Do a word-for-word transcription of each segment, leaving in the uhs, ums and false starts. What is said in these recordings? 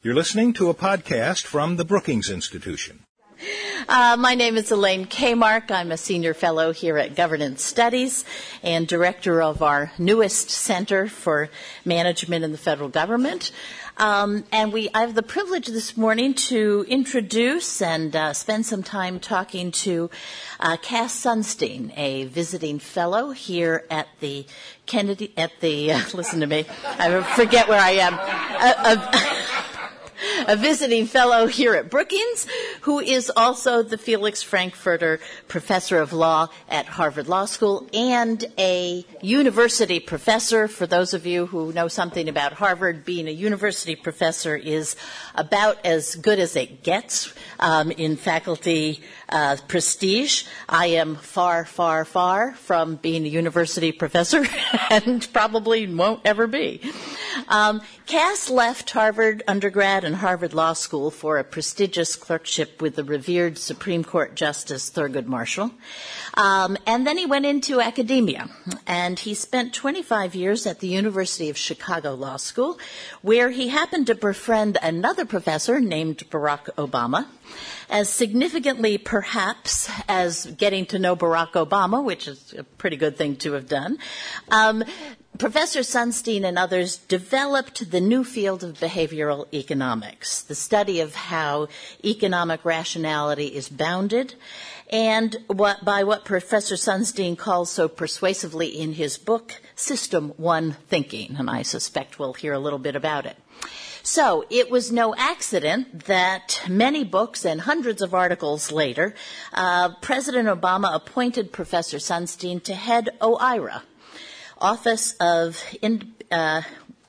You're listening to a podcast from the Brookings Institution. Uh, my name is Elaine Kmark. I'm a senior fellow here at Governance Studies and director of our newest Center for Management in the Federal Government. Um, and we, I have the privilege this morning to introduce and uh, spend some time talking to uh, Cass Sunstein, a visiting fellow here at the Kennedy, at the, uh, listen to me, I forget where I am, a, a, a visiting fellow here at Brookings, who is also the Felix Frankfurter Professor of Law at Harvard Law School and a university professor. For those of you who know something about Harvard, being a university professor is about as good as it gets um, in faculty uh, prestige. I am far, far, far from being a university professor and probably won't ever be. Um, Cass left Harvard undergrad and Harvard Law School for a prestigious clerkship with the revered Supreme Court Justice Thurgood Marshall. Um, and then he went into academia, and he spent twenty-five years at the University of Chicago Law School, where he happened to befriend another professor named Barack Obama. As significantly, perhaps, as getting to know Barack Obama, which is a pretty good thing to have done, um, Professor Sunstein and others developed the new field of behavioral economics, the study of how economic rationality is bounded, and what, by what Professor Sunstein calls so persuasively in his book, System One Thinking, and I suspect we'll hear a little bit about it. So it was no accident that many books and hundreds of articles later, uh, President Obama appointed Professor Sunstein to head O I R A, Office of in, uh,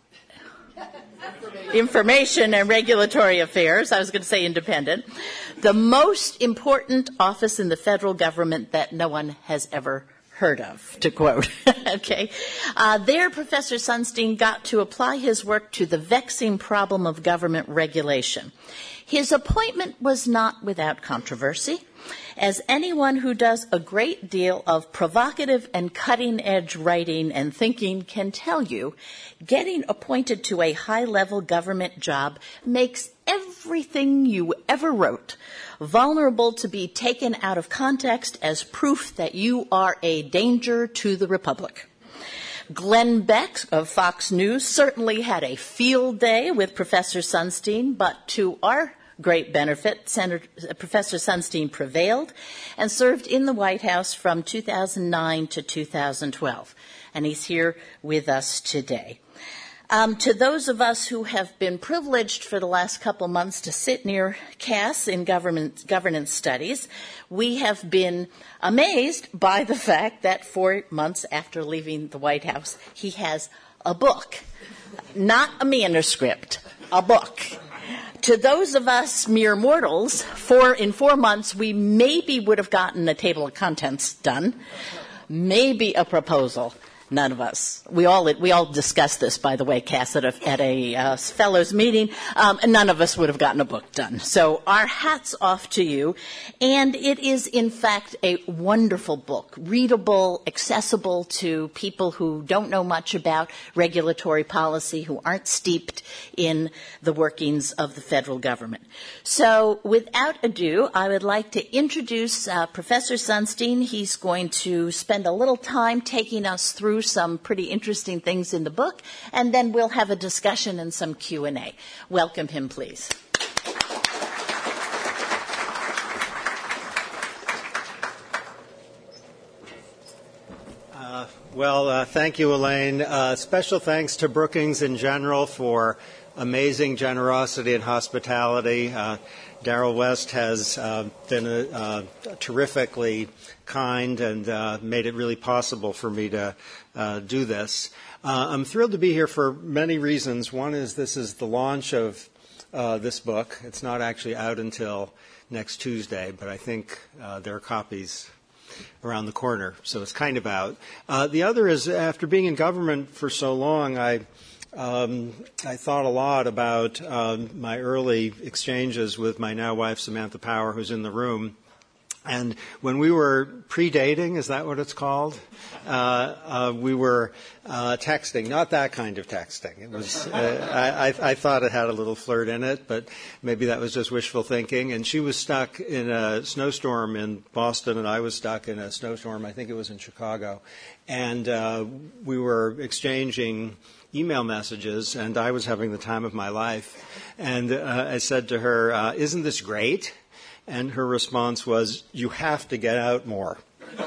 Information and Regulatory Affairs. I was going to say independent. The most important office in the federal government that no one has ever heard of, to quote. Okay. Uh, there, Professor Sunstein got to apply his work to the vexing problem of government regulation. His appointment was not without controversy, as anyone who does a great deal of provocative and cutting-edge writing and thinking can tell you, getting appointed to a high-level government job makes everything you ever wrote vulnerable to be taken out of context as proof that you are a danger to the Republic. Glenn Beck of Fox News certainly had a field day with Professor Sunstein, but to our great benefit, Senator, Professor Sunstein prevailed and served in the White House from two thousand nine to two thousand twelve, and he's here with us today. Um, to those of us who have been privileged for the last couple months to sit near Cass in government, governance studies, we have been amazed by the fact that four months after leaving the White House, he has a book, not a manuscript, a book. To those of us mere mortals, four, in four months, we maybe would have gotten a table of contents done, maybe a proposal. None of us. We all we all discussed this, by the way, Cass, at a, at a uh, fellows meeting, um, and none of us would have gotten a book done. So our hats off to you. And it is, in fact, a wonderful book, readable, accessible to people who don't know much about regulatory policy, who aren't steeped in the workings of the federal government. So without ado, I would like to introduce uh, Professor Sunstein. He's going to spend a little time taking us through some pretty interesting things in the book, and then we'll have a discussion and some Q and A. Welcome him, please. Uh, well, uh, thank you, Elaine. Uh, special thanks to Brookings in general for amazing generosity and hospitality. Uh, Darrell West has uh, been a, uh, terrifically kind and uh, made it really possible for me to uh, do this. Uh, I'm thrilled to be here for many reasons. One is this is the launch of uh, this book. It's not actually out until next Tuesday, but I think uh, there are copies around the corner, so it's kind of out. Uh, the other is, after being in government for so long, I Um, I thought a lot about um, my early exchanges with my now wife, Samantha Power, who's in the room, And when we were pre-dating, is that what it's called? Uh, uh, we were uh, texting, not that kind of texting. It was. Uh, I, I thought it had a little flirt in it, but maybe that was just wishful thinking. And she was stuck in a snowstorm in Boston, and I was stuck in a snowstorm. I think it was in Chicago, and uh, we were exchanging email messages, and I was having the time of my life. And uh, I said to her, uh, "Isn't this great?" And her response was, "You have to get out more."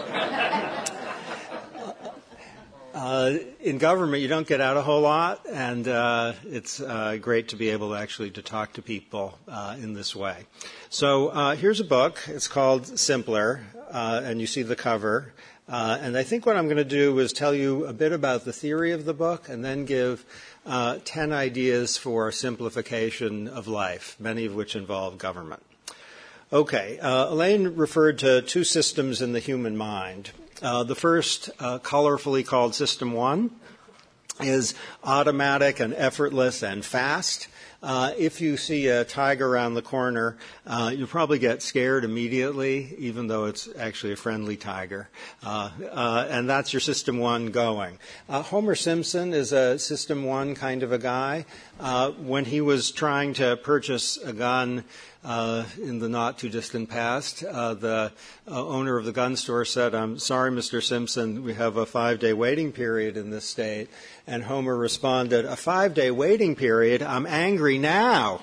uh, in government, you don't get out a whole lot, and uh, it's uh, great to be able to actually to talk to people uh, in this way. So uh, here's a book. It's called Simpler, uh, and you see the cover. Uh, and I think what I'm going to do is tell you a bit about the theory of the book and then give uh, ten ideas for simplification of life, many of which involve government. Okay, uh, Elaine referred to two systems in the human mind. Uh, the first, uh, colorfully called System One, is automatic and effortless and fast. Uh, if you see a tiger around the corner, uh, you'll probably get scared immediately, even though it's actually a friendly tiger. Uh, uh, and that's your System One going. Uh, Homer Simpson is a System One kind of a guy. Uh, when he was trying to purchase a gun Uh, in the not-too-distant past, uh, the uh, owner of the gun store said, "I'm sorry, Mister Simpson, we have a five-day waiting period in this state." And Homer responded, "A five-day waiting period? I'm angry now."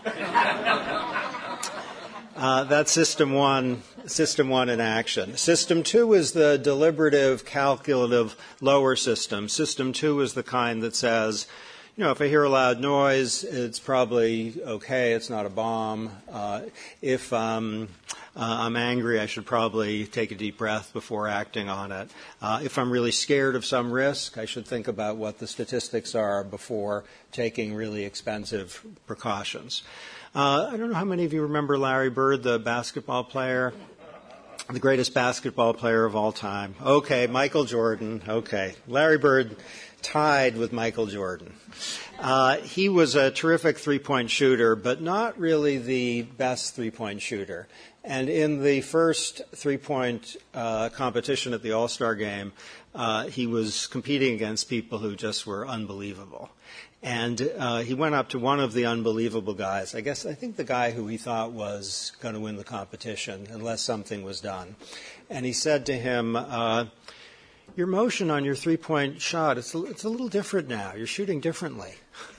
uh, that's System One, System One in action. System Two is the deliberative, calculative, lower system. System Two is the kind that says, you know, if I hear a loud noise, it's probably okay. It's not a bomb. Uh, if um, uh, I'm angry, I should probably take a deep breath before acting on it. Uh, if I'm really scared of some risk, I should think about what the statistics are before taking really expensive precautions. Uh, I don't know how many of you remember Larry Bird, the basketball player. The greatest basketball player of all time. Okay, Michael Jordan. Okay, Larry Bird tied with Michael Jordan. Uh, he was a terrific three-point shooter, but not really the best three-point shooter. And in the first three-point uh, competition at the All-Star Game, uh, he was competing against people who just were unbelievable. And uh, he went up to one of the unbelievable guys, I guess, I think the guy who he thought was going to win the competition unless something was done. And he said to him, uh, your motion on your three-point shot, it's a, it's a little different now. You're shooting differently.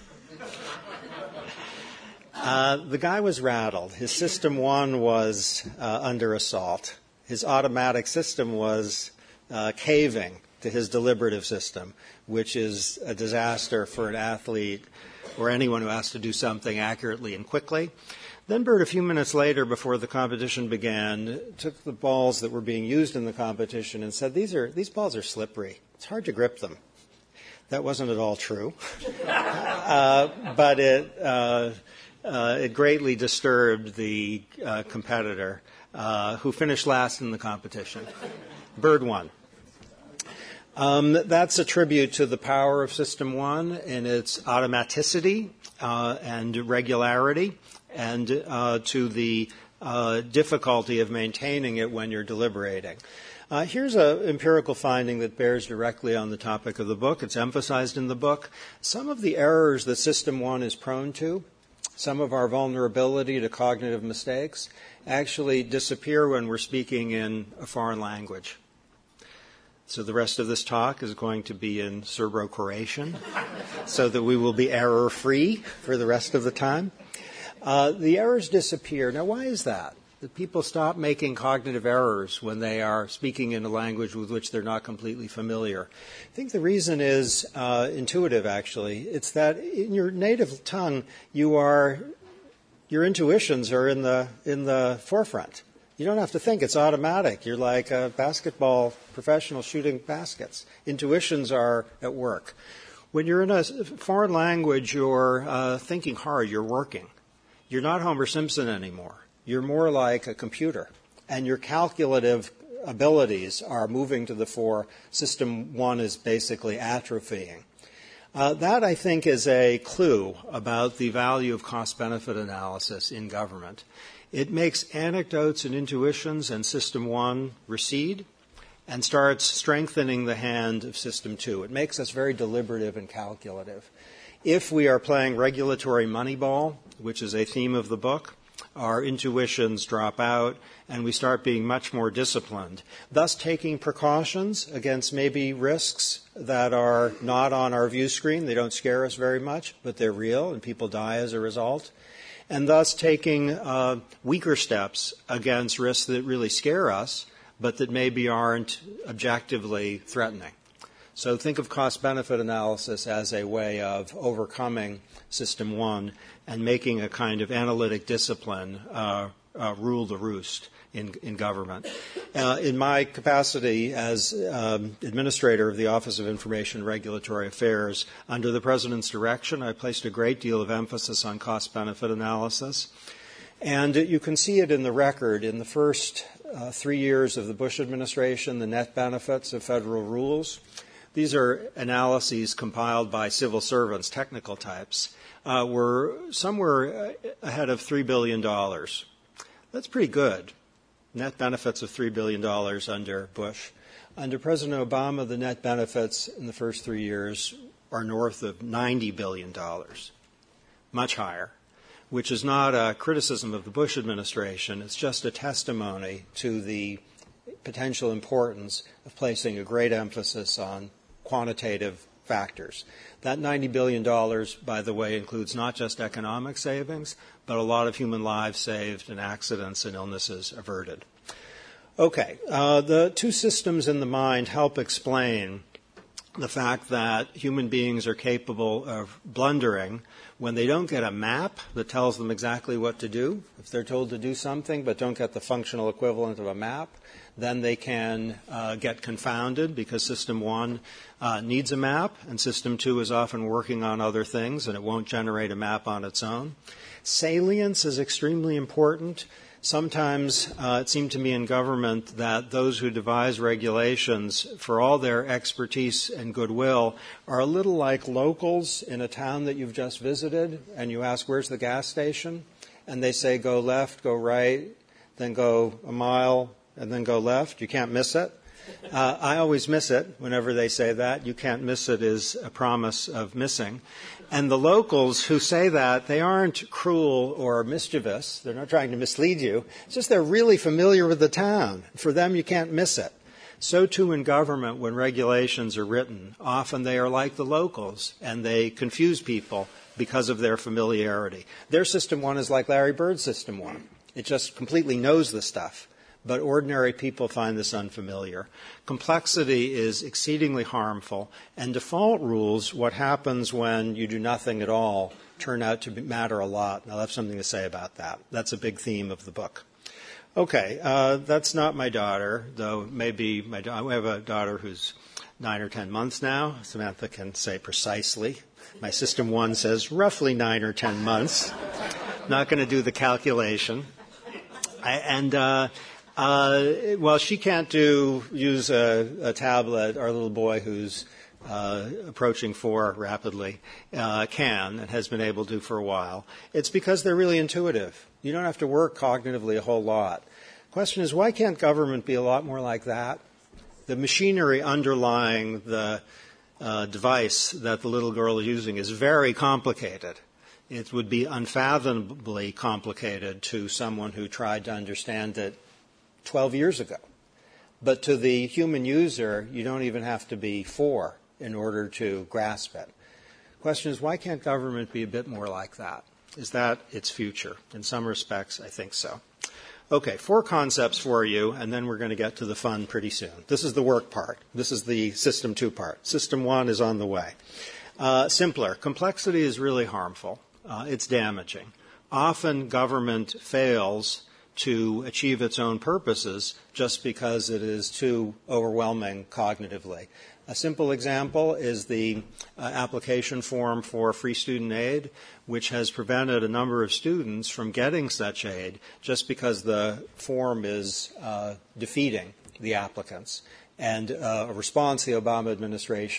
uh, the guy was rattled. His System One was uh, under assault. His automatic system was uh, caving to his deliberative system, which is a disaster for an athlete or anyone who has to do something accurately and quickly. Then Bird, a few minutes later, before the competition began, took the balls that were being used in the competition and said, these are these balls are slippery. It's hard to grip them. That wasn't at all true. uh, but it, uh, uh, it greatly disturbed the uh, competitor, uh, who finished last in the competition. Bird won. Um, that's a tribute to the power of System One in its automaticity uh, and regularity, and uh, to the uh, difficulty of maintaining it when you're deliberating. Uh, here's an empirical finding that bears directly on the topic of the book. It's emphasized in the book. Some of the errors that System One is prone to, some of our vulnerability to cognitive mistakes, actually disappear when we're speaking in a foreign language. So the rest of this talk is going to be in Serbo-Croatian so that we will be error-free for the rest of the time. Uh, the errors disappear. Now, why is that? That people stop making cognitive errors when they are speaking in a language with which they're not completely familiar. I think the reason is uh, intuitive, actually. It's that in your native tongue, you are, your intuitions are in the in the forefront. You don't have to think. It's automatic. You're like a basketball professional shooting baskets. Intuitions are at work. When you're in a foreign language, you're uh, thinking hard. You're working. You're not Homer Simpson anymore. You're more like a computer. And your calculative abilities are moving to the fore. System One is basically atrophying. Uh, that, I think, is a clue about the value of cost-benefit analysis in government. It makes anecdotes and intuitions and System one recede and starts strengthening the hand of System two. It makes us very deliberative and calculative. If we are playing regulatory moneyball, which is a theme of the book, our intuitions drop out and we start being much more disciplined, thus taking precautions against maybe risks that are not on our view screen. They don't scare us very much, but they're real and people die as a result. And thus taking uh, weaker steps against risks that really scare us, but that maybe aren't objectively threatening. So think of cost-benefit analysis as a way of overcoming System one and making a kind of analytic discipline uh, uh, rule the roost in, in government. Uh, in my capacity as um, administrator of the Office of Information and Regulatory Affairs, under the President's direction, I placed a great deal of emphasis on cost-benefit analysis. And you can see it in the record. In the first uh, three years of the Bush administration, the net benefits of federal rules. These are analyses compiled by civil servants, technical types, uh, were somewhere ahead of three billion dollars. That's pretty good. Net benefits of three billion dollars under Bush. Under President Obama, the net benefits in the first three years are north of ninety billion dollars, much higher, which is not a criticism of the Bush administration. It's just a testimony to the potential importance of placing a great emphasis on quantitative factors. That ninety billion dollars, by the way, includes not just economic savings, but a lot of human lives saved and accidents and illnesses averted. Okay, uh, the two systems in the mind help explain the fact that human beings are capable of blundering when they don't get a map that tells them exactly what to do. If they're told to do something but don't get the functional equivalent of a map, then they can uh, get confounded because System one uh, needs a map and System two is often working on other things and it won't generate a map on its own. Salience is extremely important. Sometimes uh, it seemed to me in government that those who devise regulations, for all their expertise and goodwill, are a little like locals in a town that you've just visited, and you ask, where's the gas station? And they say, go left, go right, then go a mile, and then go left. You can't miss it. Uh, I always miss it whenever they say that. You can't miss it is a promise of missing. And the locals who say that, they aren't cruel or mischievous. They're not trying to mislead you. It's just they're really familiar with the town. For them, you can't miss it. So too in government, when regulations are written, often they are like the locals, and they confuse people because of their familiarity. Their System one is like Larry Bird's System one. It just completely knows the stuff. But ordinary people find this unfamiliar. Complexity is exceedingly harmful, and default rules, what happens when you do nothing at all, turn out to matter a lot. And I'll have something to say about that. That's a big theme of the book. Okay, uh, that's not my daughter, though maybe my da- I have a daughter who's nine or ten months now. Samantha can say precisely. My System one says roughly nine or ten months. Not going to do the calculation. I, and uh, uh, well, she can't do use a, a tablet. Our little boy, who's uh, approaching four rapidly, uh, can and has been able to for a while. It's because they're really intuitive. You don't have to work cognitively a whole lot. Question is, why can't government be a lot more like that? The machinery underlying the uh, device that the little girl is using is very complicated. It would be unfathomably complicated to someone who tried to understand it twelve years ago. But to the human user, you don't even have to be four in order to grasp it. Question is, why can't government be a bit more like that? Is that its future? In some respects, I think so. Okay, four concepts for you, and then we're going to get to the fun pretty soon. This is the work part. This is the System two part. System one is on the way. Uh, simpler. Complexity is really harmful. Uh, it's damaging. Often government fails to achieve its own purposes just because it is too overwhelming cognitively. A simple example is the uh, application form for free student aid, which has prevented a number of students from getting such aid just because the form is uh, defeating the applicants. And uh, a response the Obama administration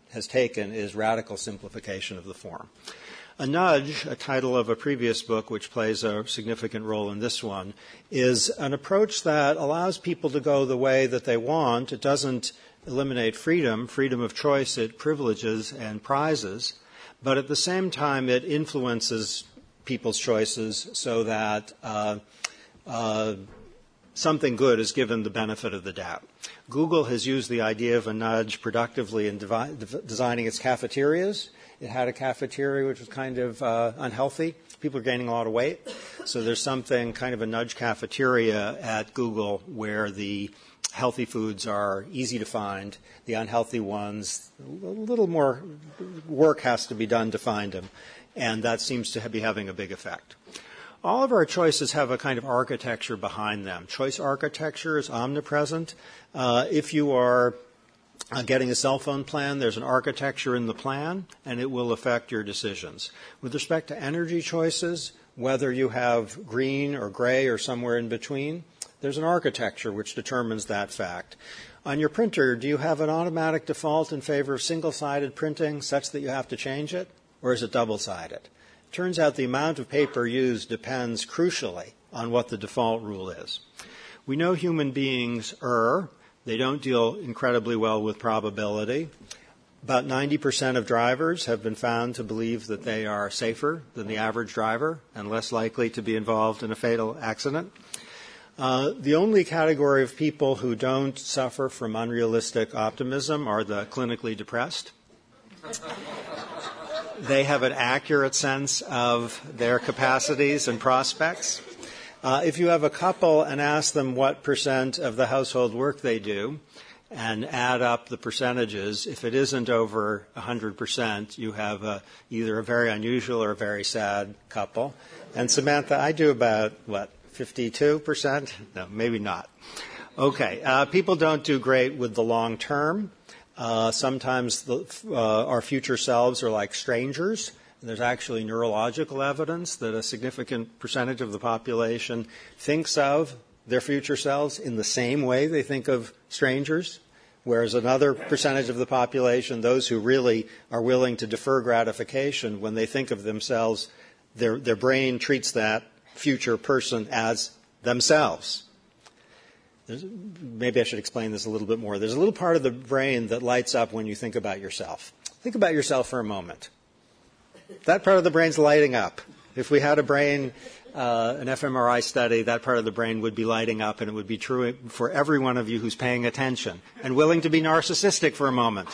has taken is radical simplification of the form. A nudge, a title of a previous book which plays a significant role in this one, is an approach that allows people to go the way that they want. It doesn't eliminate freedom, freedom of choice, it privileges and prizes, but at the same time it influences people's choices so that uh, uh, something good is given the benefit of the doubt. Google has used the idea of a nudge productively in devi- de- designing its cafeterias. It had a cafeteria which was kind of uh, unhealthy. People are gaining a lot of weight. So there's something, kind of a nudge cafeteria at Google where the healthy foods are easy to find. The unhealthy ones, a little more work has to be done to find them. And that seems to be having a big effect. All of our choices have a kind of architecture behind them. Choice architecture is omnipresent. Uh, if you are Uh, getting a cell phone plan, there's an architecture in the plan, and it will affect your decisions. With respect to energy choices, whether you have green or gray or somewhere in between, there's an architecture which determines that fact. On your printer, do you have an automatic default in favor of single-sided printing such that you have to change it, or is it double-sided? It turns out the amount of paper used depends crucially on what the default rule is. We know human beings err. They don't deal incredibly well with probability. About ninety percent of drivers have been found to believe that they are safer than the average driver and less likely to be involved in a fatal accident. Uh, the only category of people who don't suffer from unrealistic optimism are the clinically depressed. They have an accurate sense of their capacities and prospects. Uh, if you have a couple and ask them what percent of the household work they do and add up the percentages, if it isn't over one hundred percent, you have a, either a very unusual or a very sad couple. And Samantha, I do about, what, fifty-two percent? No, maybe not. Okay. Uh, people don't do great with the long term. Uh, sometimes the, uh, our future selves are like strangers. There's actually neurological evidence that a significant percentage of the population thinks of their future selves in the same way they think of strangers, whereas another percentage of the population, those who really are willing to defer gratification, when they think of themselves, their, their brain treats that future person as themselves. There's, maybe I should explain this a little bit more. There's a little part of the brain that lights up when you think about yourself. Think about yourself for a moment. That part of the brain's lighting up. If we had a brain, uh, an fMRI study, that part of the brain would be lighting up, and it would be true for every one of you who's paying attention and willing to be narcissistic for a moment.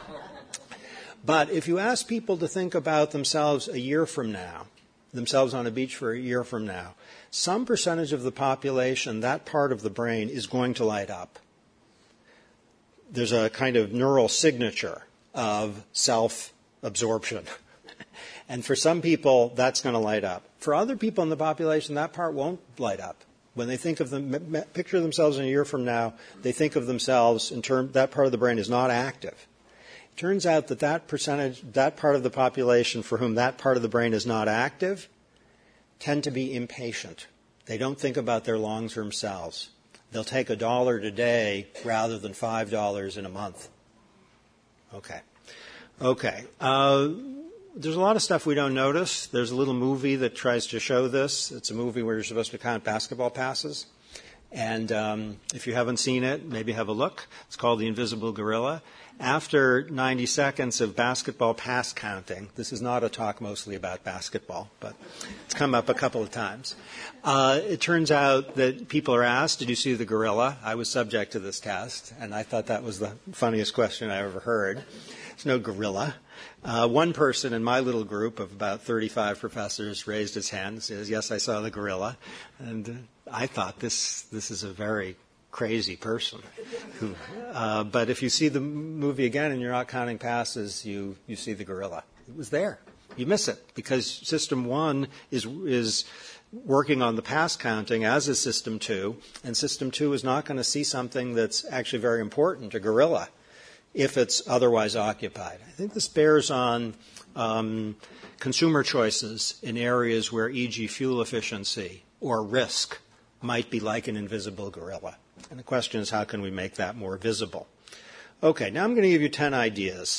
But if you ask people to think about themselves a year from now, themselves on a beach for a year from now, some percentage of the population, that part of the brain is going to light up. There's a kind of neural signature of self-absorption. And for some people, that's going to light up. For other people in the population, that part won't light up. When they think of them, picture themselves in a year from now, they think of themselves in terms, that part of the brain is not active. It turns out that that percentage, that part of the population for whom that part of the brain is not active, tend to be impatient. They don't think about their long-term selves. They'll take a dollar today rather than five dollars in a month. Okay. Okay. Uh, There's a lot of stuff we don't notice. There's a little movie that tries to show this. It's a movie where you're supposed to count basketball passes. And um, if you haven't seen it, maybe have a look. It's called The Invisible Gorilla. After ninety seconds of basketball pass counting, this is not a talk mostly about basketball, but it's come up a couple of times. Uh, it turns out that people are asked, did you see the gorilla? I was subject to this test, and I thought that was the funniest question I ever heard. There's no gorilla. Uh, one person in my little group of about thirty-five professors raised his hand and says, yes, I saw the gorilla. And uh, I thought this this is a very crazy person. Who, uh, but if you see the movie again and you're not counting passes, you, you see the gorilla. It was there. You miss it because System one is is working on the pass counting, as is System two, and System two is not going to see something that's actually very important, a gorilla, if it's otherwise occupied. I think this bears on um, consumer choices in areas where, for example, fuel efficiency or risk might be like an invisible gorilla. And the question is, how can we make that more visible? Okay, now I'm going to give you ten ideas.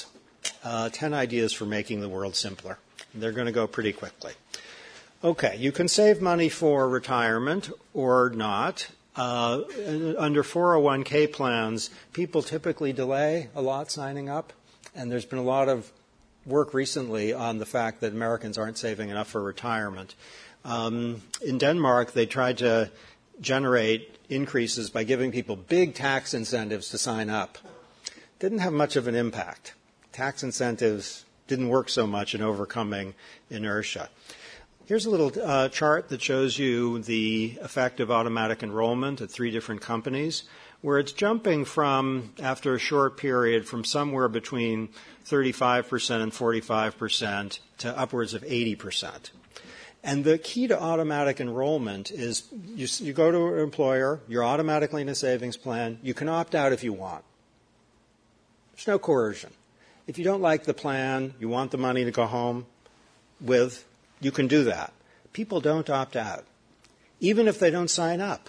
uh, ten ideas for making the world simpler. They're going to go pretty quickly. Okay, you can save money for retirement or not. Uh, under four oh one k plans, people typically delay a lot signing up, and there's been a lot of work recently on the fact that Americans aren't saving enough for retirement. Um, in Denmark, they tried to generate increases by giving people big tax incentives to sign up. Didn't have much of an impact. Tax incentives didn't work so much in overcoming inertia. Here's a little uh, chart that shows you the effect of automatic enrollment at three different companies, where it's jumping from, after a short period, from somewhere between thirty-five percent and forty-five percent to upwards of eighty percent. And the key to automatic enrollment is you, you go to an employer, you're automatically in a savings plan, you can opt out if you want. There's no coercion. If you don't like the plan, you want the money to go home with, you can do that. People don't opt out, even if they don't sign up.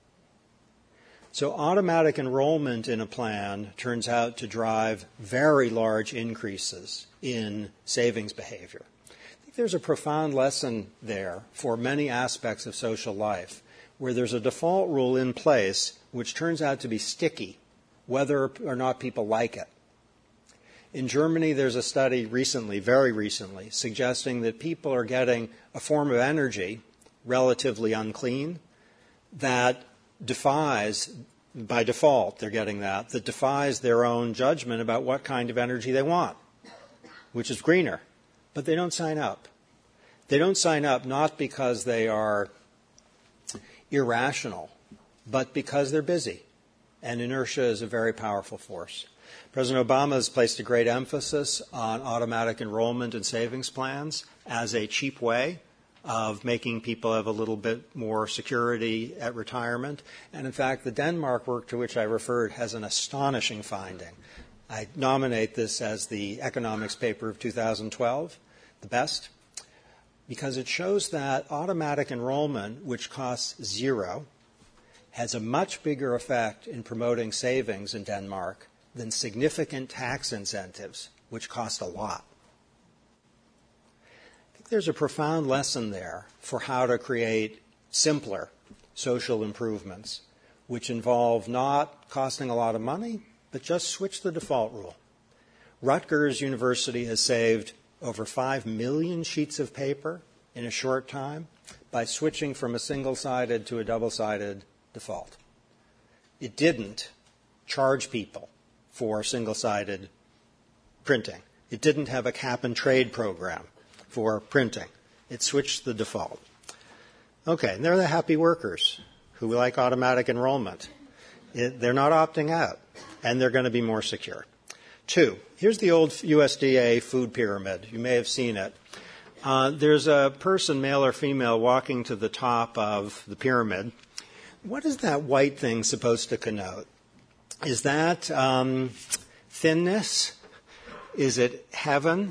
So automatic enrollment in a plan turns out to drive very large increases in savings behavior. I think there's a profound lesson there for many aspects of social life, where there's a default rule in place which turns out to be sticky, whether or not people like it. In Germany, there's a study recently, very recently, suggesting that people are getting a form of energy, relatively unclean, that defies, by default they're getting that, that defies their own judgment about what kind of energy they want, which is greener. But they don't sign up. They don't sign up not because they are irrational, but because they're busy. And inertia is a very powerful force. President Obama has placed a great emphasis on automatic enrollment in savings plans as a cheap way of making people have a little bit more security at retirement. And in fact, the Denmark work to which I referred has an astonishing finding. I nominate this as the economics paper of two thousand twelve, the best, because it shows that automatic enrollment, which costs zero, has a much bigger effect in promoting savings in Denmark than significant tax incentives, which cost a lot. I think there's a profound lesson there for how to create simpler social improvements, which involve not costing a lot of money, but just switch the default rule. Rutgers University has saved over five million sheets of paper in a short time by switching from a single-sided to a double-sided default. It didn't charge people for single-sided printing. It didn't have a cap-and-trade program for printing. It switched the default. Okay, and they're the happy workers who like automatic enrollment. It, they're not opting out, and they're going to be more secure. Two, here's the old U S D A food pyramid. You may have seen it. Uh, there's a person, male or female, walking to the top of the pyramid. What is that white thing supposed to connote? Is that um, thinness? Is it heaven?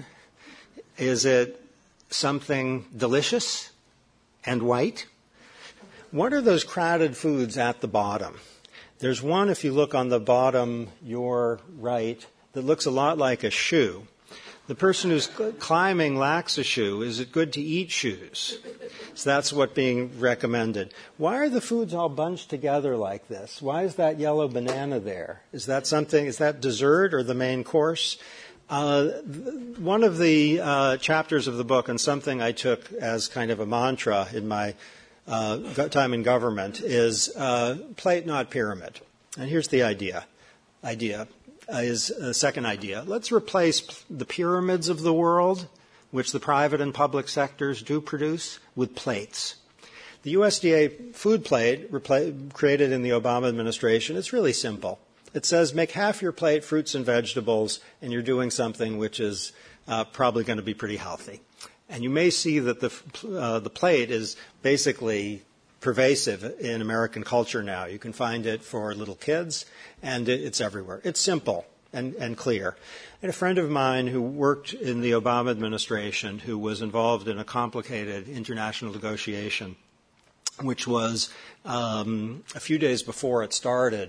Is it something delicious and white? What are those crowded foods at the bottom? There's one, if you look on the bottom, your right, that looks a lot like a shoe. The person who's climbing lacks a shoe. Is it good to eat shoes? So that's what's being recommended. Why are the foods all bunched together like this? Why is that yellow banana there? Is that something, is that dessert or the main course? Uh, one of the uh, chapters of the book, and something I took as kind of a mantra in my uh, time in government, is uh, plate, not pyramid. And here's the idea. Idea. Uh, is a second idea. Let's replace the pyramids of the world, which the private and public sectors do produce, with plates. The U S D A food plate, repla- created in the Obama administration, it's really simple. It says make half your plate fruits and vegetables, and you're doing something which is uh, probably going to be pretty healthy. And you may see that the uh, the plate is basically pervasive in American culture now. You can find it for little kids, and it's everywhere. It's simple and, and clear. I had a friend of mine who worked in the Obama administration who was involved in a complicated international negotiation, which was um, a few days before it started,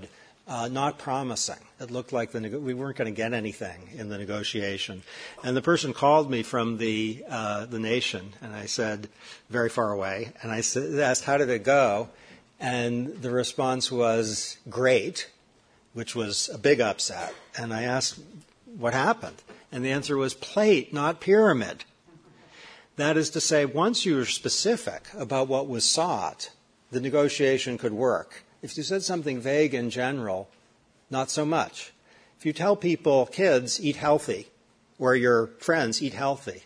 uh, not promising. It looked like the nego- we weren't going to get anything in the negotiation. And the person called me from the uh, the nation, and I said, very far away, and I said, asked, how did it go? And the response was, great, which was a big upset. And I asked, what happened? And the answer was plate, not pyramid. That is to say, once you were specific about what was sought, the negotiation could work. If you said something vague in general, not so much. If you tell people, kids, eat healthy, or your friends, eat healthy.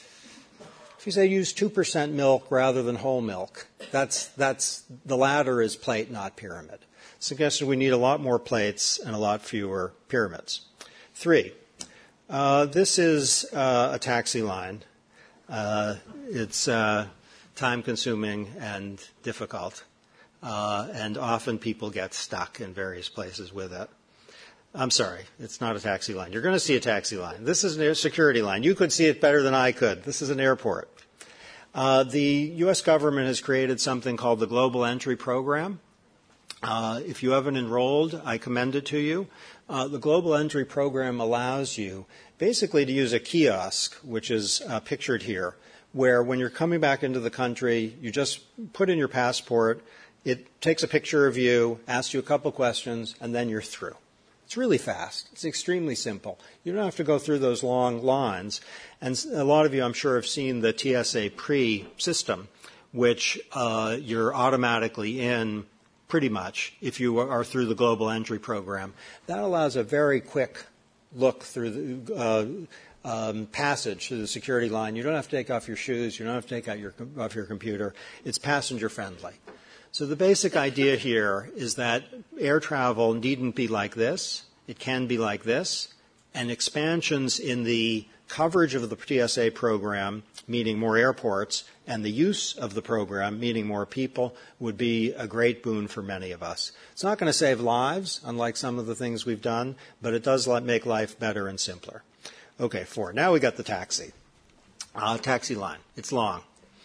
If you say use two percent milk rather than whole milk, that's, that's, the latter is plate, not pyramid. Suggested we need a lot more plates and a lot fewer pyramids. Three, uh, this is uh, a taxi line. Uh, it's uh, time-consuming and difficult, uh, and often people get stuck in various places with it. I'm sorry, it's not a taxi line. You're going to see a taxi line. This is a security line. You could see it better than I could. This is an airport. Uh, the U S government has created something called the Global Entry Program. Uh, if you haven't enrolled, I commend it to you. Uh, the Global Entry Program allows you basically to use a kiosk, which is uh, pictured here, where when you're coming back into the country, you just put in your passport, it takes a picture of you, asks you a couple questions, and then you're through. It's really fast. It's extremely simple. You don't have to go through those long lines. And a lot of you, I'm sure, have seen the T S A Pre system, which uh, you're automatically in pretty much if you are through the Global Entry Program. That allows a very quick look through the uh, um, passage through the security line. You don't have to take off your shoes. You don't have to take out your, off your computer. It's passenger friendly. So the basic idea here is that air travel needn't be like this. It can be like this. And expansions in the coverage of the T S A program, meaning more airports, and the use of the program, meaning more people, would be a great boon for many of us. It's not going to save lives, unlike some of the things we've done, but it does make life better and simpler. Okay, four. Now we got the taxi. Uh, taxi line. It's long.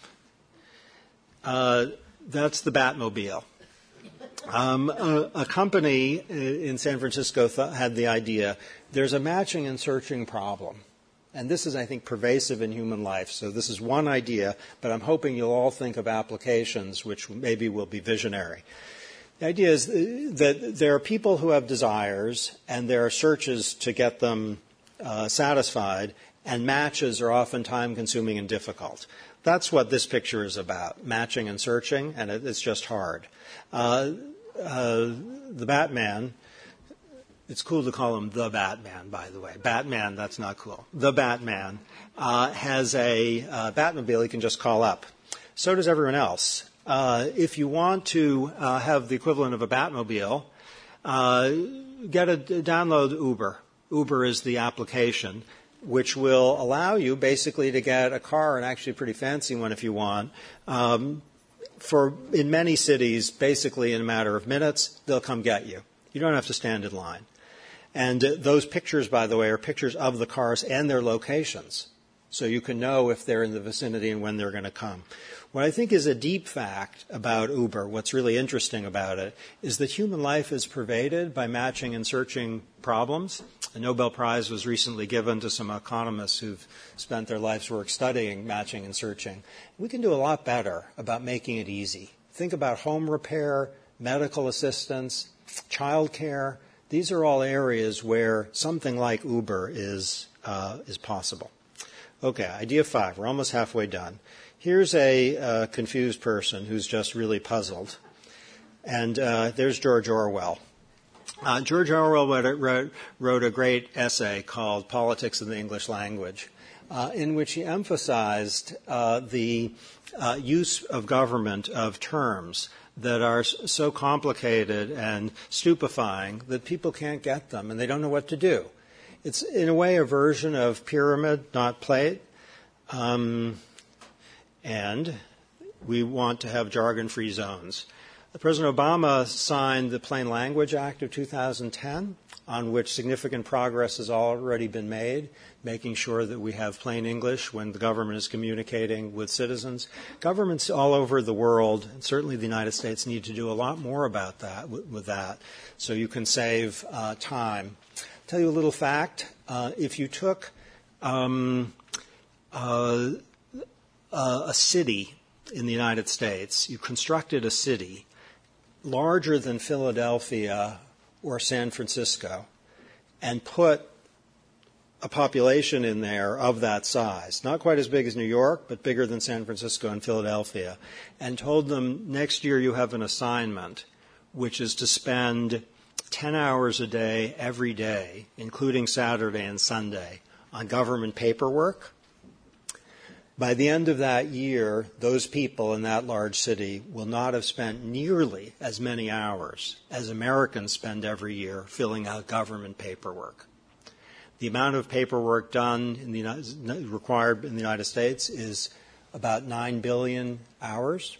Uh, That's the Batmobile. Um, a, a company in San Francisco th- had the idea, there's a matching and searching problem. And this is, I think, pervasive in human life. So this is one idea, but I'm hoping you'll all think of applications which maybe will be visionary. The idea is that there are people who have desires, and there are searches to get them uh, satisfied, and matches are often time-consuming and difficult. That's what this picture is about, matching and searching, and it, it's just hard. Uh, uh, the Batman, it's cool to call him the Batman, by the way. Batman, that's not cool. The Batman uh, has a uh, Batmobile he can just call up. So does everyone else. Uh, if you want to uh, have the equivalent of a Batmobile, uh, get a download Uber. Uber is the application, which will allow you basically to get a car, and actually a pretty fancy one if you want, um, for in many cities, basically in a matter of minutes, they'll come get you. You don't have to stand in line. And uh, those pictures, by the way, are pictures of the cars and their locations. So you can know if they're in the vicinity and when they're going to come. What I think is a deep fact about Uber, what's really interesting about it, is that human life is pervaded by matching and searching problems. A Nobel Prize was recently given to some economists who've spent their life's work studying matching and searching. We can do a lot better about making it easy. Think about home repair, medical assistance, child care. These are all areas where something like Uber is, uh, is possible. Okay, idea five. We're almost halfway done. Here's a uh, confused person who's just really puzzled. And uh, there's George Orwell. Uh, George Orwell wrote, wrote a great essay called Politics in the English Language, uh, in which he emphasized uh, the uh, use of government of terms that are so complicated and stupefying that people can't get them and they don't know what to do. It's, in a way, a version of pyramid, not plate. Um, and we want to have jargon-free zones. President Obama signed the Plain Language Act of two thousand ten, on which significant progress has already been made, making sure that we have plain English when the government is communicating with citizens. Governments all over the world, and certainly the United States, need to do a lot more about that, with, with that, so you can save uh, time. I'll tell you a little fact. Uh, if you took um, uh, uh, a city in the United States, you constructed a city larger than Philadelphia or San Francisco, and put a population in there of that size, not quite as big as New York, but bigger than San Francisco and Philadelphia, and told them next year you have an assignment, which is to spend ten hours a day every day, including Saturday and Sunday, on government paperwork. By the end of that year, those people in that large city will not have spent nearly as many hours as Americans spend every year filling out government paperwork. The amount of paperwork done in the United, required in the United States is about nine billion hours.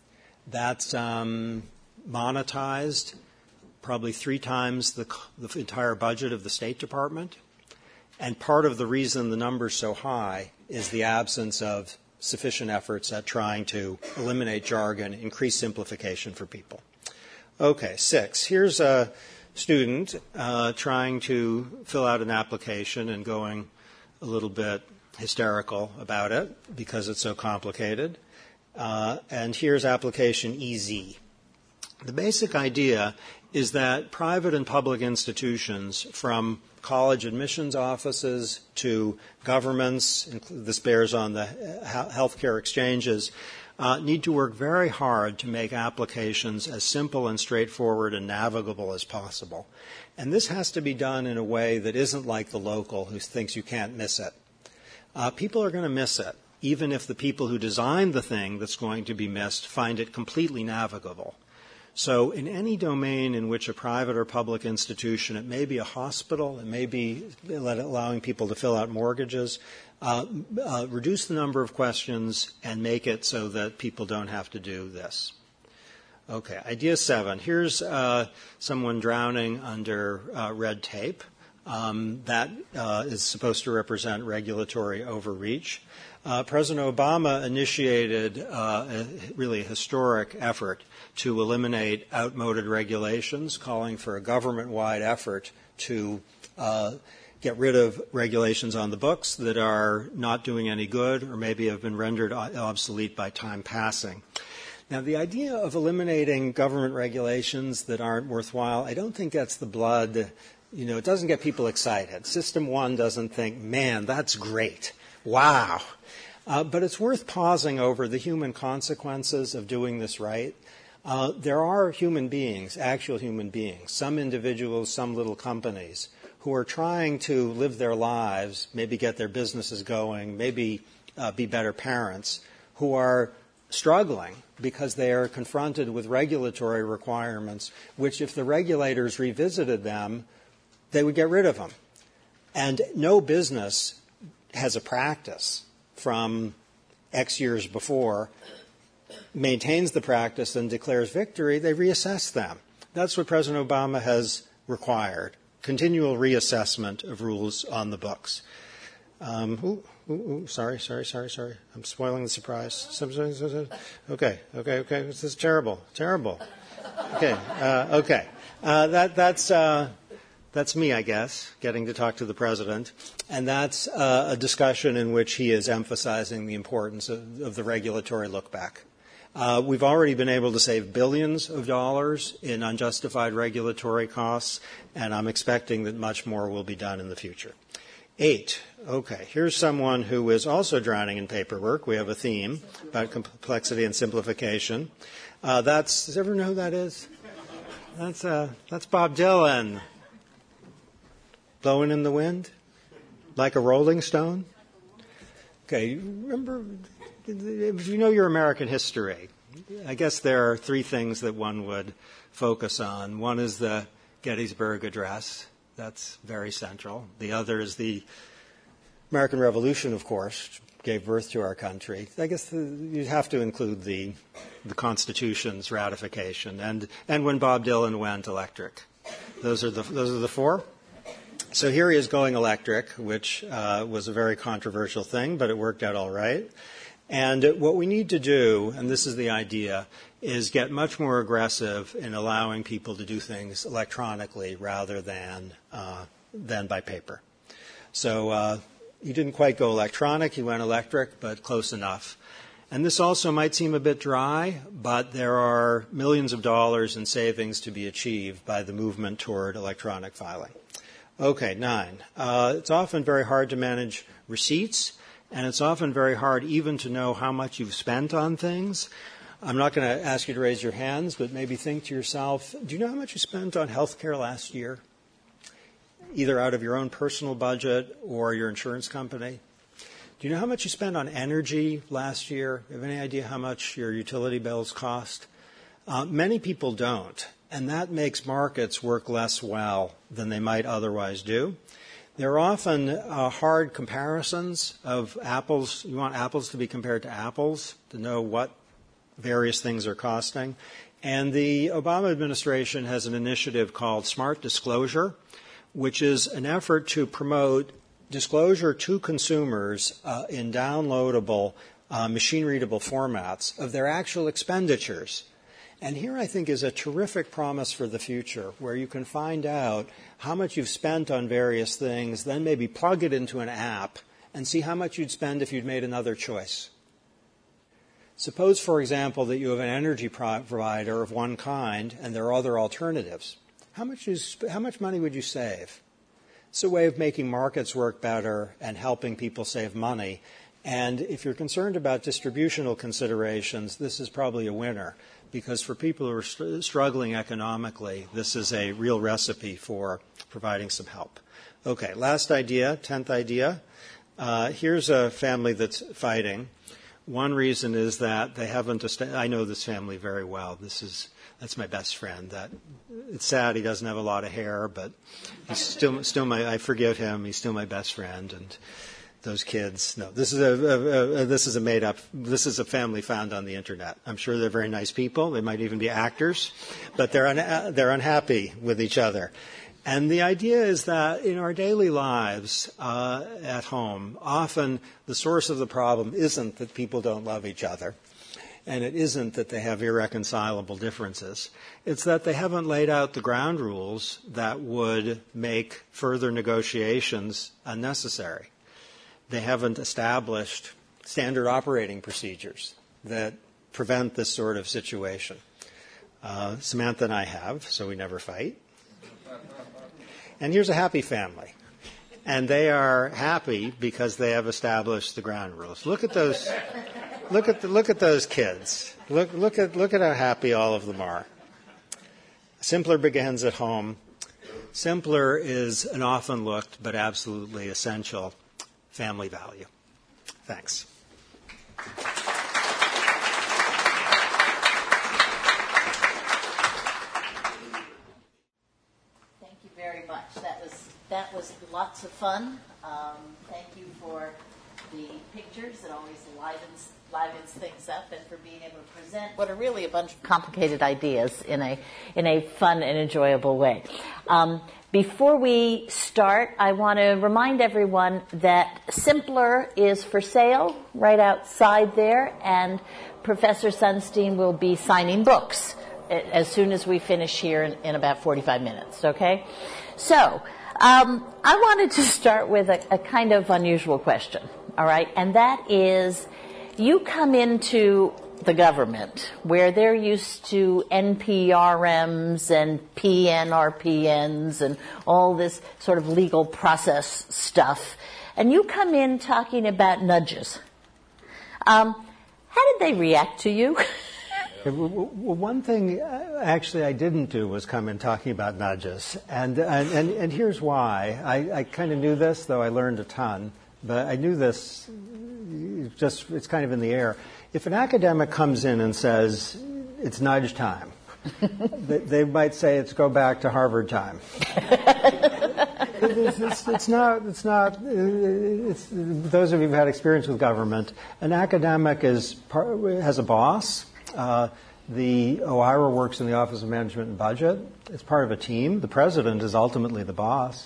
That's um, monetized probably three times the, the entire budget of the State Department. And part of the reason the number's so high is the absence of sufficient efforts at trying to eliminate jargon, increase simplification for people. Okay, six. Here's a student uh, trying to fill out an application and going a little bit hysterical about it because it's so complicated. Uh, and here's application E Z. The basic idea is that private and public institutions, from college admissions offices to governments, this bears on the healthcare exchanges, uh, need to work very hard to make applications as simple and straightforward and navigable as possible. And this has to be done in a way that isn't like the local who thinks you can't miss it. Uh, people are going to miss it, even if the people who designed the thing that's going to be missed find it completely navigable. So in any domain in which a private or public institution, it may be a hospital, it may be allowing people to fill out mortgages, uh, uh, reduce the number of questions and make it so that people don't have to do this. Okay, idea seven. Here's uh, someone drowning under uh, red tape. Um, that uh, is supposed to represent regulatory overreach. Uh, President Obama initiated uh, a really historic effort to eliminate outmoded regulations, calling for a government-wide effort to uh, get rid of regulations on the books that are not doing any good or maybe have been rendered obsolete by time passing. Now, the idea of eliminating government regulations that aren't worthwhile, I don't think that's the blood, you know, it doesn't get people excited. System one doesn't think, man, that's great. Wow. Uh, but it's worth pausing over the human consequences of doing this right. Uh, there are human beings, actual human beings, some individuals, some little companies, who are trying to live their lives, maybe get their businesses going, maybe uh, be better parents, who are struggling because they are confronted with regulatory requirements, which if the regulators revisited them, they would get rid of them. And no business has a practice from X years before, maintains the practice and declares victory, they reassess them. That's what President Obama has required, continual reassessment of rules on the books. Um, ooh, ooh, ooh, sorry, sorry, sorry, sorry. I'm spoiling the surprise. Okay, okay, okay. This is terrible, terrible. Okay, uh, okay. Uh, that, that's... Uh, That's me, I guess, getting to talk to the president. And that's uh, a discussion in which he is emphasizing the importance of, of the regulatory look back. Uh, we've already been able to save billions of dollars in unjustified regulatory costs, and I'm expecting that much more will be done in the future. Eight. Okay, here's someone who is also drowning in paperwork. We have a theme about complexity and simplification. Uh, that's, does everyone know who that is? That's, uh, that's Bob Dylan. Blowing in the wind, like a rolling stone. Okay, remember, if you know your American history, I guess there are three things that one would focus on. One is the Gettysburg Address. That's very central. The other is the American Revolution, of course, gave birth to our country. I guess the, you have to include the, the Constitution's ratification and, and when Bob Dylan went electric. Those are the, those are the four? So here he is going electric, which uh, was a very controversial thing, but it worked out all right. And what we need to do, and this is the idea, is get much more aggressive in allowing people to do things electronically rather than uh, than by paper. So uh, he didn't quite go electronic, he went electric, but close enough. And this also might seem a bit dry, but there are millions of dollars in savings to be achieved by the movement toward electronic filing. Okay, nine. Uh, it's often very hard to manage receipts, and it's often very hard even to know how much you've spent on things. I'm not going to ask you to raise your hands, but maybe think to yourself, do you know how much you spent on health care last year? Either out of your own personal budget or your insurance company. Do you know how much you spent on energy last year? Do you have any idea how much your utility bills cost? Uh, many people don't, and that makes markets work less well than they might otherwise do. There are often uh, hard comparisons of apples. You want apples to be compared to apples to know what various things are costing. And the Obama administration has an initiative called Smart Disclosure, which is an effort to promote disclosure to consumers uh, in downloadable, uh, machine-readable formats of their actual expenditures. And here I think is a terrific promise for the future, where you can find out how much you've spent on various things, then maybe plug it into an app and see how much you'd spend if you'd made another choice. Suppose, for example, that you have an energy pro- provider of one kind and there are other alternatives. How much, is, how much money would you save? It's a way of making markets work better and helping people save money. And if you're concerned about distributional considerations, this is probably a winner, because for people who are st- struggling economically, this is a real recipe for providing some help. Okay, last idea, tenth idea. Uh, here's a family that's fighting. One reason is that they haven't, est- I know this family very well. This is, that's my best friend. That, it's sad he doesn't have a lot of hair, but he's still, still my, I forgive him. He's still my best friend. And those kids, no, this is a, a, a this is a made up, this is a family found on the internet. I'm sure they're very nice people. They might even be actors, but they're, un- they're unhappy with each other. And the idea is that in our daily lives uh, at home, often the source of the problem isn't that people don't love each other, and it isn't that they have irreconcilable differences. It's that they haven't laid out the ground rules that would make further negotiations unnecessary. They haven't established standard operating procedures that prevent this sort of situation. Uh, Samantha and I have, so we never fight. And here's a happy family. And they are happy because they have established the ground rules. Look at those look at the, look at those kids. Look look at look at how happy all of them are. Simpler begins at home. Simpler is an often looked but absolutely essential family value. Thanks. That was lots of fun. Um, thank you for the pictures. It always livens, livens things up, and for being able to present what are really a bunch of complicated ideas in a in a fun and enjoyable way. Um, before we start, I want to remind everyone that Simpler is for sale right outside there, and Professor Sunstein will be signing books as soon as we finish here in, in about forty-five minutes. Okay, so. Um, I wanted to start with a, a kind of unusual question, all right? And that is, you come into the government where they're used to N P R Ms and P N R P Ns and all this sort of legal process stuff, and you come in talking about nudges. Um, how did they react to you? Well, one thing actually I didn't do was come in talking about nudges, and and, and, and here's why. I, I kind of knew this, though I learned a ton, but I knew this just, it's kind of in the air. If an academic comes in and says, it's nudge time, they, they might say it's go back to Harvard time. It's, it's, it's not, it's not, it's, those of you who've had experience with government, an academic is has a boss. Uh, the O I R A works in the Office of Management and Budget. It's part of a team. The president is ultimately the boss.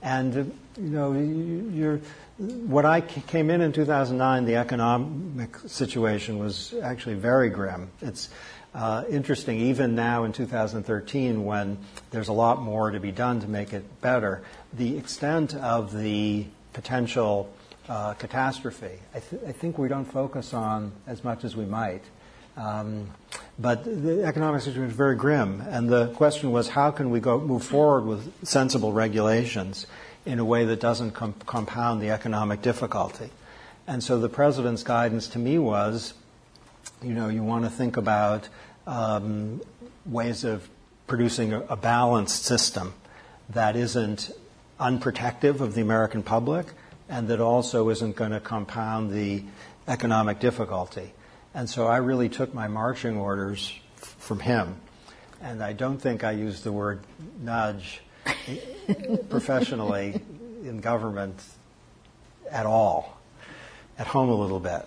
And, uh, you know, you're, what I came in in two thousand nine, the economic situation was actually very grim. It's uh, interesting, even now in two thousand thirteen, when there's a lot more to be done to make it better, the extent of the potential uh, catastrophe, I, th- I think we don't focus on as much as we might. Um, but the economic situation is very grim, and the question was, how can we go move forward with sensible regulations in a way that doesn't com- compound the economic difficulty? And so the president's guidance to me was, you know, you want to think about um, ways of producing a, a balanced system that isn't unprotective of the American public and that also isn't going to compound the economic difficulty. And so I really took my marching orders f- from him. And I don't think I used the word nudge professionally in government at all. At home a little bit.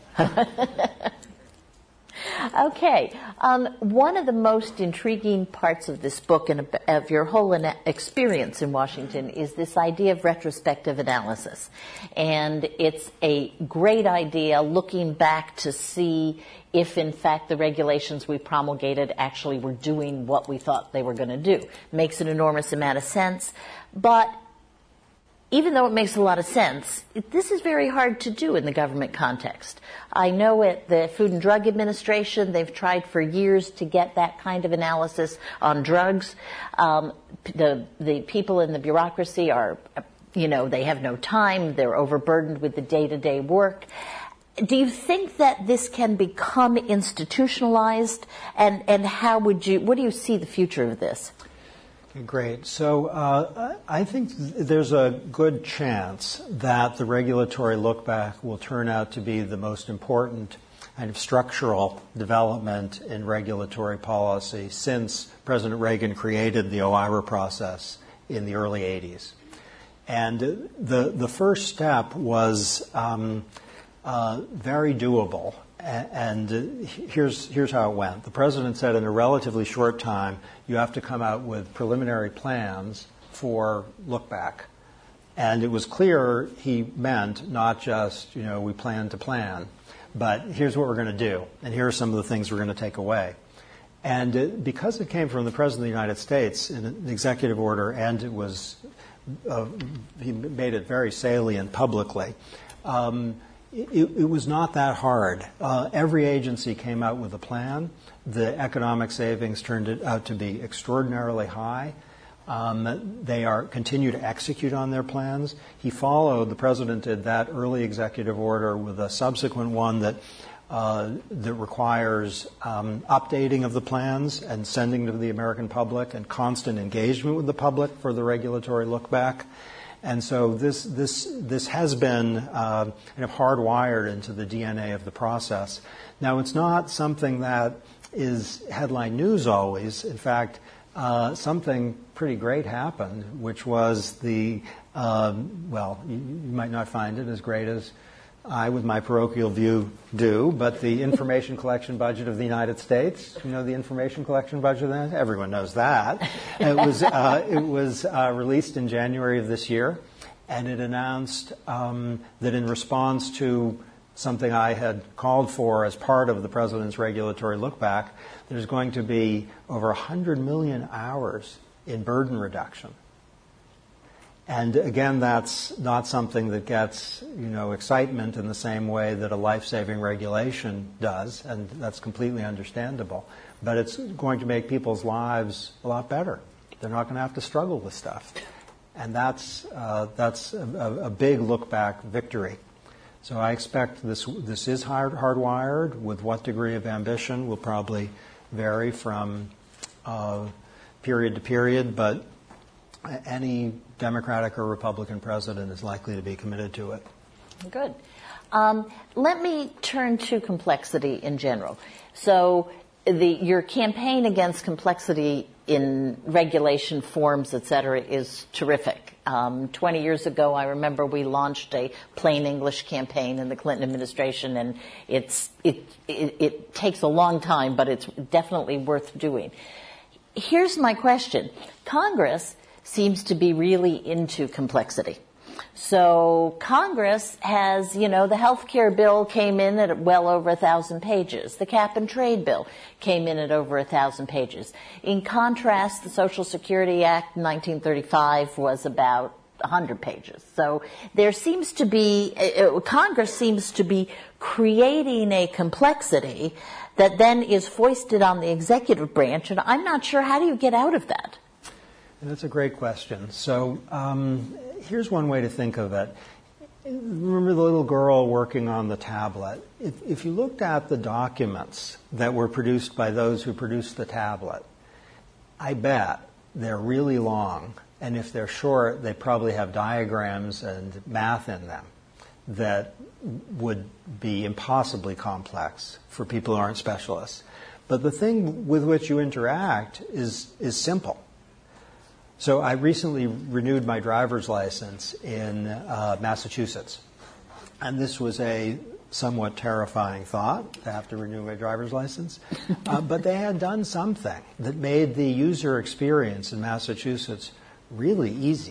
Okay. Um, one of the most intriguing parts of this book and of your whole experience in Washington is this idea of retrospective analysis. And it's a great idea looking back to see if, in fact, the regulations we promulgated actually were doing what we thought they were going to do. Makes an enormous amount of sense. But even though it makes a lot of sense, it, this is very hard to do in the government context. I know at the Food and Drug Administration, they've tried for years to get that kind of analysis on drugs. Um, the, the people in the bureaucracy are, you know, they have no time. They're overburdened with the day-to-day work. Do you think that this can become institutionalized? And, and how would you, what do you see the future of this? Great. So uh, I think there's a good chance that the regulatory look back will turn out to be the most important kind of structural development in regulatory policy since President Reagan created the O I R A process in the early eighties. And the the first step was um, uh, very doable. And uh, here's here's how it went. The president said in a relatively short time, you have to come out with preliminary plans for look back. And it was clear he meant not just, you know, we plan to plan, but here's what we're going to do, and here are some of the things we're going to take away. And it, because it came from the President of the United States in an executive order, and it was, uh, he made it very salient publicly, um, It, it was not that hard. Uh, every agency came out with a plan. The economic savings turned out to be extraordinarily high. Um, they are continue to execute on their plans. He followed, the president did that early executive order with a subsequent one that uh, that requires um, updating of the plans and sending to the American public and constant engagement with the public for the regulatory look back. And so this this this has been uh, kind of hardwired into the D N A of the process. Now, it's not something that is headline news always. In fact, uh, something pretty great happened, which was the um, well, you, you might not find it as great as I, with my parochial view, do, but the information collection budget of the United States. You know the information collection budget of the United States? Everyone knows that. It was uh, it was uh, released in January of this year, and it announced um, that in response to something I had called for as part of the President's regulatory look back, there's going to be over one hundred million hours in burden reduction. And again, that's not something that gets, you know, excitement in the same way that a life-saving regulation does, and that's completely understandable. But it's going to make people's lives a lot better. They're not going to have to struggle with stuff. And that's uh, that's a, a big look-back victory. So I expect this this is hard, hardwired. With what degree of ambition will probably vary from uh, period to period, but any Democratic or Republican president is likely to be committed to it. Good. Um, let me turn to complexity in general. So the, your campaign against complexity in regulation forms, et cetera, is terrific. Um, twenty years ago, I remember we launched a plain English campaign in the Clinton administration, and it's it, it, it takes a long time, but it's definitely worth doing. Here's my question. Congress seems to be really into complexity. So Congress has, you know, the health care bill came in at well over a thousand pages. The cap and trade bill came in at over a thousand pages. In contrast, the Social Security Act in nineteen thirty-five was about one hundred pages. So there seems to be, uh, Congress seems to be creating a complexity that then is foisted on the executive branch, and I'm not sure how do you get out of that? And that's a great question. So um, here's one way to think of it. Remember the little girl working on the tablet? If, if you looked at the documents that were produced by those who produced the tablet, I bet they're really long. And if they're short, they probably have diagrams and math in them that would be impossibly complex for people who aren't specialists. But the thing with which you interact is, is simple. So I recently renewed my driver's license in uh, Massachusetts. And this was a somewhat terrifying thought, to have to renew my driver's license. Uh, but they had done something that made the user experience in Massachusetts really easy.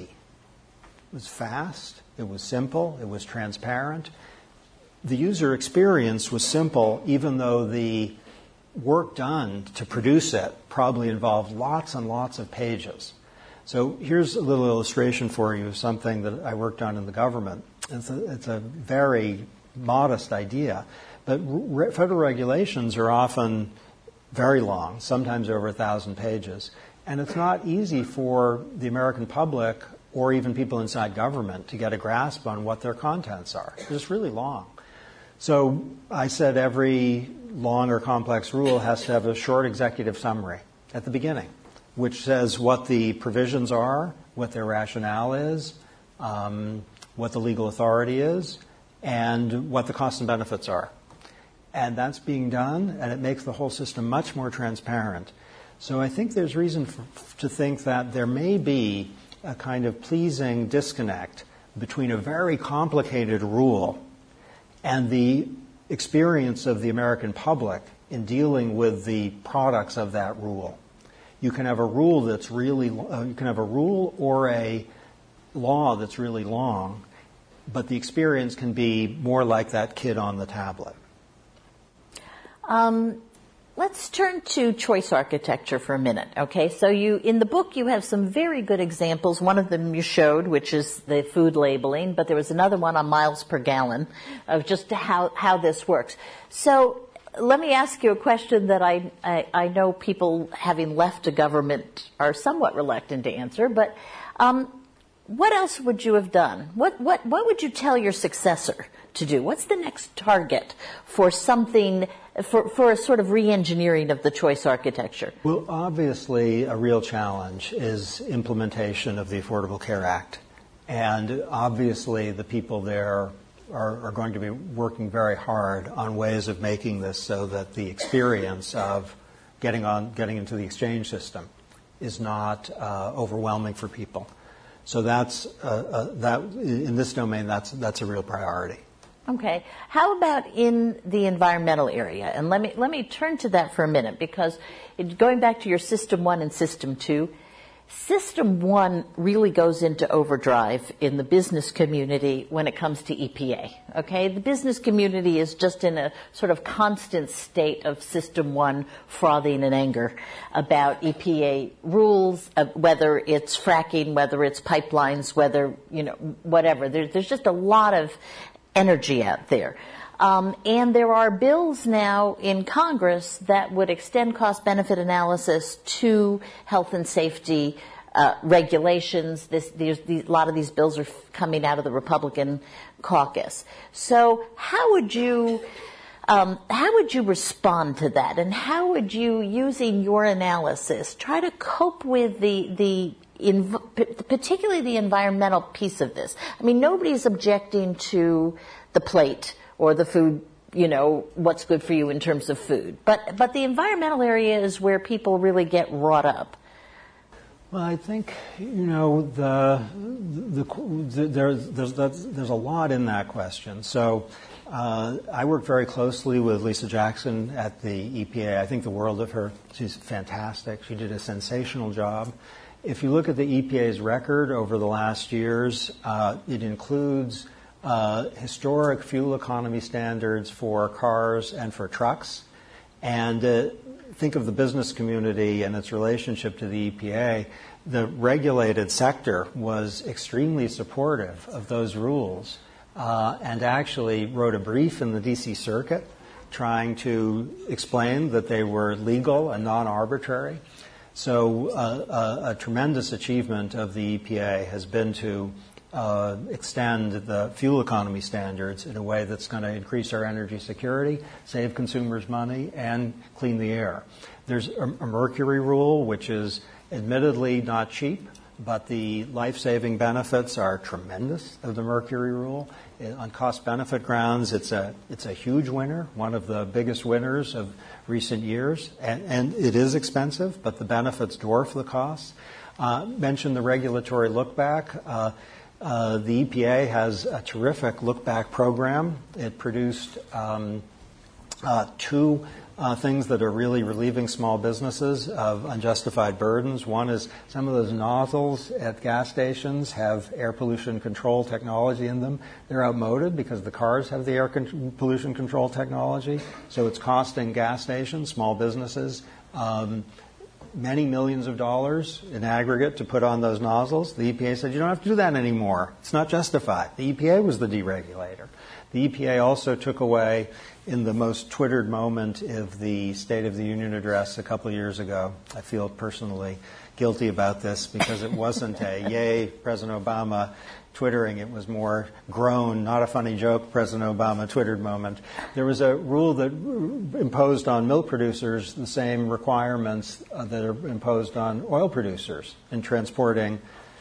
It was fast, it was simple, it was transparent. The user experience was simple, even though the work done to produce it probably involved lots and lots of pages. So here's a little illustration for you of something that I worked on in the government. It's a, it's a very modest idea, but re- federal regulations are often very long, sometimes over a thousand pages. And it's not easy for the American public or even people inside government to get a grasp on what their contents are. It's really long. So I said every long or complex rule has to have a short executive summary at the beginning, which says what the provisions are, what their rationale is, um, what the legal authority is, and what the costs and benefits are. And that's being done, and it makes the whole system much more transparent. So I think there's reason for, to think that there may be a kind of pleasing disconnect between a very complicated rule and the experience of the American public in dealing with the products of that rule. You can have a rule that's really, uh, you can have a rule or a law that's really long, but the experience can be more like that kid on the tablet. Um, let's turn to choice architecture for a minute. Okay, so you in the book you have some very good examples. One of them you showed, which is the food labeling, but there was another one on miles per gallon of just how how this works. So let me ask you a question that I, I, I know people having left a government are somewhat reluctant to answer, but um, what else would you have done? What, what, what would you tell your successor to do? What's the next target for something, for, for a sort of re-engineering of the choice architecture? Well, obviously a real challenge is implementation of the Affordable Care Act. And obviously the people there Are, are going to be working very hard on ways of making this so that the experience of getting on, getting into the exchange system is not uh, overwhelming for people. So that's uh, uh, that in this domain, that's that's a real priority. Okay. How about in the environmental area? And let me let me turn to that for a minute, because it, going back to your System One and System Two. System one really goes into overdrive in the business community when it comes to E P A. Okay, the business community is just in a sort of constant state of System one frothing in anger about E P A rules, uh, whether it's fracking, whether it's pipelines, whether, you know, whatever. There, there's just a lot of energy out there. Um, and there are bills now in Congress that would extend cost-benefit analysis to health and safety uh, regulations. This, these, these, a lot of these bills are coming out of the Republican caucus. So how would you um, how would you respond to that? And how would you, using your analysis, try to cope with the the In, particularly the environmental piece of this? I mean, nobody's objecting to the plate or the food, you know, what's good for you in terms of food. But but the environmental area is where people really get wrought up. Well, I think, you know, the, the, the there's, there's, there's a lot in that question. So uh, I worked very closely with Lisa Jackson at the E P A. I think the world of her. She's fantastic. She did a sensational job. If you look at the E P A's record over the last years, uh, it includes uh, historic fuel economy standards for cars and for trucks. And uh, think of the business community and its relationship to the E P A. The regulated sector was extremely supportive of those rules uh, and actually wrote a brief in the D C Circuit trying to explain that they were legal and non-arbitrary. So uh, a, a tremendous achievement of the E P A has been to uh, extend the fuel economy standards in a way that's going to increase our energy security, save consumers money, and clean the air. There's a, a mercury rule, which is admittedly not cheap, but the life-saving benefits are tremendous of the mercury rule. On cost-benefit grounds, it's a it's a huge winner, one of the biggest winners of recent years, and, and it is expensive, but the benefits dwarf the costs. Uh, mentioned the regulatory look-back. Uh, uh, the E P A has a terrific look-back program. It produced um, uh, two Uh, things that are really relieving small businesses of unjustified burdens. One is some of those nozzles at gas stations have air pollution control technology in them. They're outmoded because the cars have the air con- pollution control technology. So it's costing gas stations, small businesses, um, many millions of dollars in aggregate to put on those nozzles. The E P A said, you don't have to do that anymore. It's not justified. The E P A was the deregulator. The E P A also took away, in the most twittered moment of the State of the Union address a couple of years ago, I feel personally guilty about this because it wasn't a yay, President Obama twittering. It was more groan, not a funny joke, President Obama twittered moment. There was a rule that imposed on milk producers the same requirements uh, that are imposed on oil producers in transporting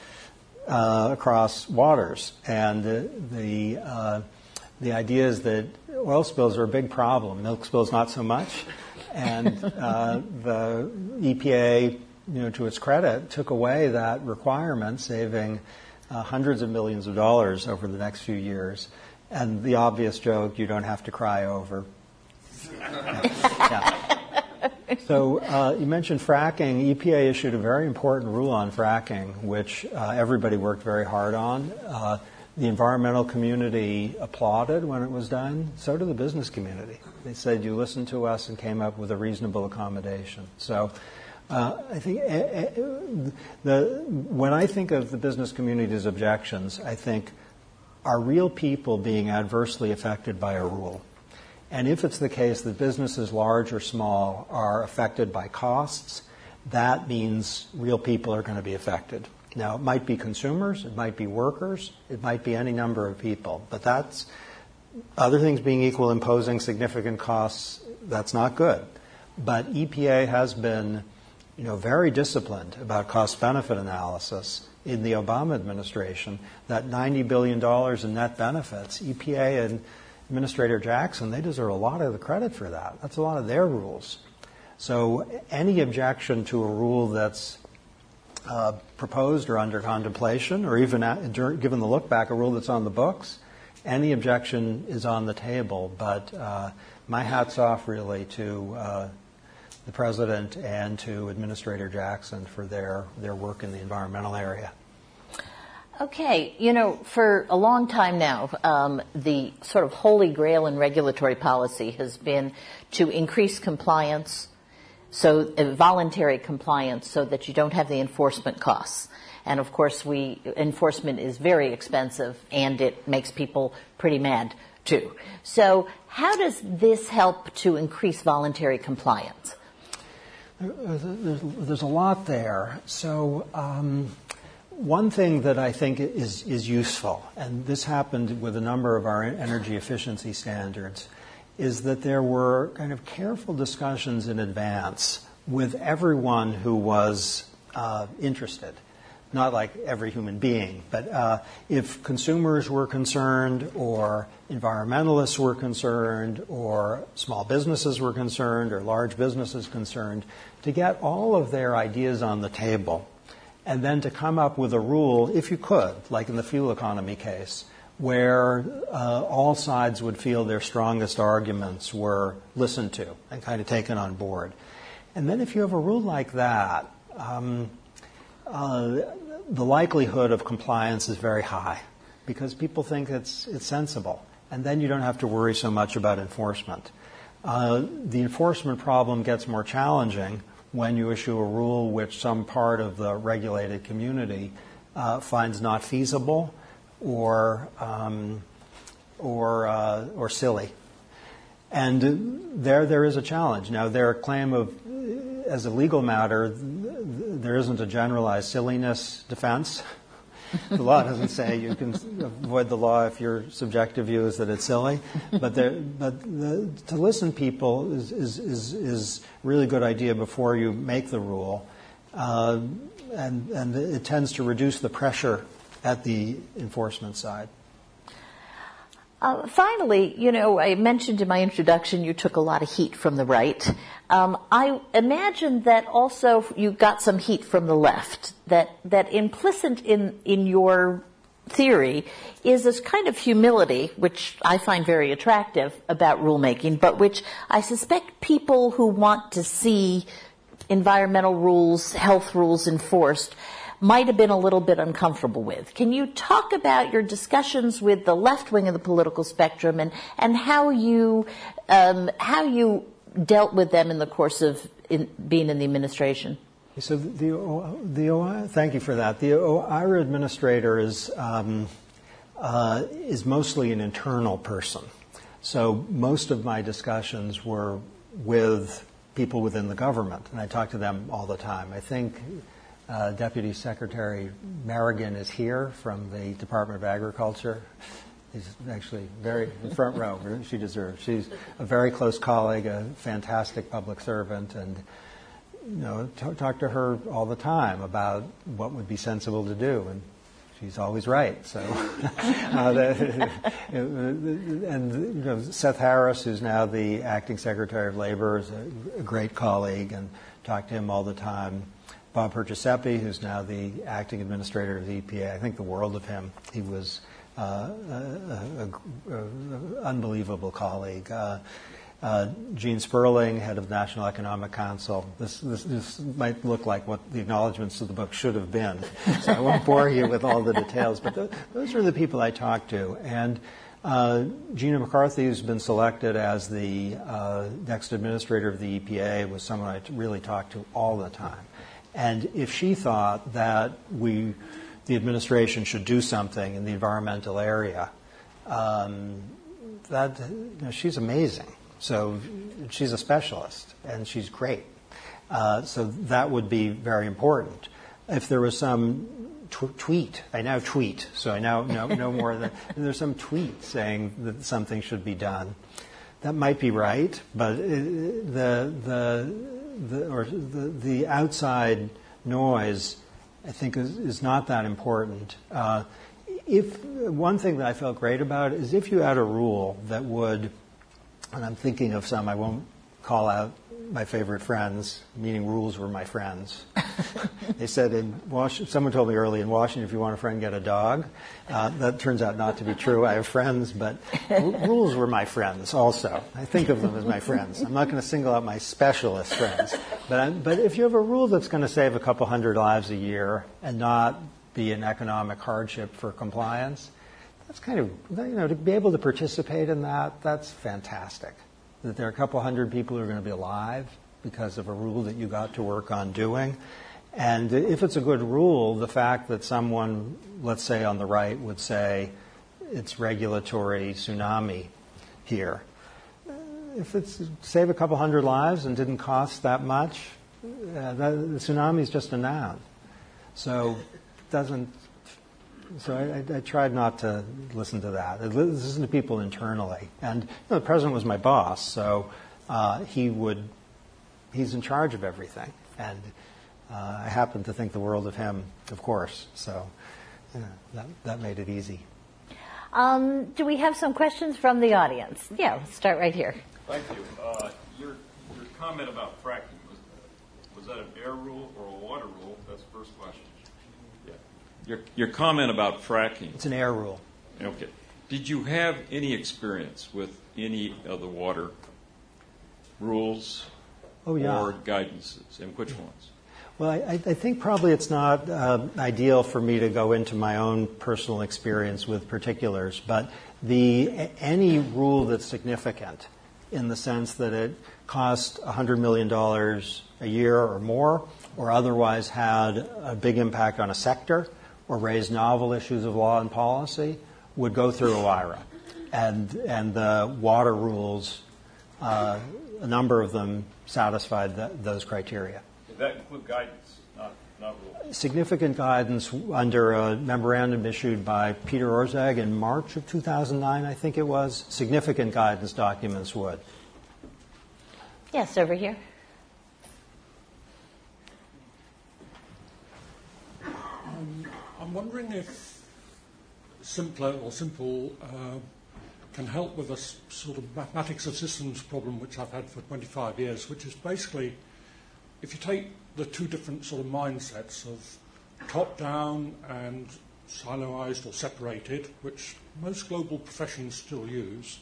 uh, across waters. And uh, the uh, the idea is that oil spills are a big problem. Milk spills not so much. And uh, the E P A, you know, to its credit, took away that requirement, saving uh, hundreds of millions of dollars over the next few years. And the obvious joke, you don't have to cry over. Yeah. So uh, you mentioned fracking. E P A issued a very important rule on fracking, which uh, everybody worked very hard on. Uh, The environmental community applauded when it was done. So did the business community. They said, you listened to us and came up with a reasonable accommodation. So uh, I think uh, the, when I think of the business community's objections, I think, are real people being adversely affected by a rule? And if it's the case that businesses, large or small, are affected by costs, that means real people are going to be affected. Now, it might be consumers, it might be workers, it might be any number of people, but that's, other things being equal, imposing significant costs, that's not good. But E P A has been, you know, very disciplined about cost-benefit analysis in the Obama administration. That ninety billion dollars in net benefits, E P A and Administrator Jackson, they deserve a lot of the credit for that. That's a lot of their rules. So any objection to a rule that's Uh, proposed or under contemplation, or even at, given the look back, a rule that's on the books, any objection is on the table. But uh, my hat's off really to uh, the President and to Administrator Jackson for their, their work in the environmental area. Okay, you know, for a long time now, um, the sort of holy grail in regulatory policy has been to increase compliance, so uh, voluntary compliance, so that you don't have the enforcement costs. And of course, we enforcement is very expensive, and it makes people pretty mad too. So, how does this help to increase voluntary compliance? There's, there's a lot there. So, um, one thing that I think is is useful, and this happened with a number of our energy efficiency standards, is that there were kind of careful discussions in advance with everyone who was uh, interested. Not like every human being, but uh, if consumers were concerned, or environmentalists were concerned, or small businesses were concerned, or large businesses concerned, to get all of their ideas on the table, and then to come up with a rule, if you could, like in the fuel economy case, where uh, all sides would feel their strongest arguments were listened to and kind of taken on board. And then if you have a rule like that, um, uh, the likelihood of compliance is very high because people think it's, it's sensible. And then you don't have to worry so much about enforcement. Uh, the enforcement problem gets more challenging when you issue a rule which some part of the regulated community uh, finds not feasible or um, or uh, or silly. And there there is a challenge. Now, their claim of, as a legal matter, there isn't a generalized silliness defense. The law doesn't say you can avoid the law if your subjective view is that it's silly. But there, but the, to listen to people is, is, is, is a really good idea before you make the rule. Uh, and, and it tends to reduce the pressure at the enforcement side. Uh, finally, you know, I mentioned in my introduction you took a lot of heat from the right. Um, I imagine that also you got some heat from the left, that, that implicit in, in your theory is this kind of humility, which I find very attractive about rulemaking, but which I suspect people who want to see environmental rules, health rules enforced might have been a little bit uncomfortable with. Can you talk about your discussions with the left wing of the political spectrum and, and how you um, how you dealt with them in the course of in, being in the administration? So the, the, the thank you for that. The OIRA administrator is um, uh, is mostly an internal person. So most of my discussions were with people within the government, and I talk to them all the time. I think uh, Deputy Secretary Merrigan is here from the Department of Agriculture. She's actually very in the front row. She deserves. She's a very close colleague, a fantastic public servant, and you know, t- talk to her all the time about what would be sensible to do, and she's always right. So, uh, the, and you know, Seth Harris, who's now the acting Secretary of Labor, is a, a great colleague, and talk to him all the time. Bob Perciasepe, who's now the acting administrator of the E P A, I think the world of him. He was uh, a, a, a, a unbelievable colleague. Uh, Uh, Gene Sperling, head of the National Economic Council. This, this, this might look like what the acknowledgments of the book should have been, so I won't bore you with all the details, but th- those are the people I talk to. And uh, Gina McCarthy, who's been selected as the uh, next administrator of the E P A, was someone I really talked to all the time. And if she thought that we, the administration, should do something in the environmental area, um, that you know, she's amazing. So she's a specialist, and she's great. Uh, so that would be very important. If there was some t- tweet, I now tweet, so I now know, know more than, there's some tweet saying that something should be done. That might be right, but it, the, the, the, or the, the outside noise, I think, is, is not that important. Uh, if one thing that I felt great about is if you had a rule that would, and I'm thinking of some, I won't call out my favorite friends, meaning rules were my friends. They said in Washington, someone told me early in Washington, if you want a friend, get a dog. Uh, that turns out not to be true. I have friends, but r- rules were my friends also. I think of them as my friends. I'm not going to single out my specialist friends. But, I'm, but if you have a rule that's going to save a couple hundred lives a year and not be an economic hardship for compliance, that's kind of, you know, to be able to participate in that, that's fantastic. That there are a couple hundred people who are going to be alive because of a rule that you got to work on doing. And if it's a good rule, the fact that someone, let's say on the right, would say it's regulatory tsunami here. If it's save a couple hundred lives and didn't cost that much, uh, that, the tsunami is just a noun. So it doesn't. So I, I, I tried not to listen to that. I listened to people internally. And you know, the president was my boss, so uh, he would, he's in charge of everything. And uh, I happen to think the world of him, of course. So yeah, that, that made it easy. Um, do we have some questions from the audience? Yeah, let's start right here. Thank you. Uh, your, your comment about fracking, was, was that an air rule or a water rule? That's the first question. Your, your comment about fracking. It's an air rule. Okay. Did you have any experience with any of the water rules oh, yeah. or guidances, and which ones? Well, I, I think probably it's not uh, ideal for me to go into my own personal experience with particulars, but the any rule that's significant in the sense that it cost one hundred million dollars a year or more, or otherwise had a big impact on a sector, or raised novel issues of law and policy, would go through OIRA. And, and the water rules, uh, a number of them satisfied the, those criteria. Did that include guidance, not, not rules? Significant guidance under a memorandum issued by Peter Orszag in March of two thousand nine, I think it was. Significant guidance documents would. Yes, over here. Um, I'm wondering if simpler or simple uh, can help with a s- sort of mathematics of systems problem which I've had for twenty-five years, which is basically if you take the two different sort of mindsets of top-down and siloized or separated, which most global professions still use,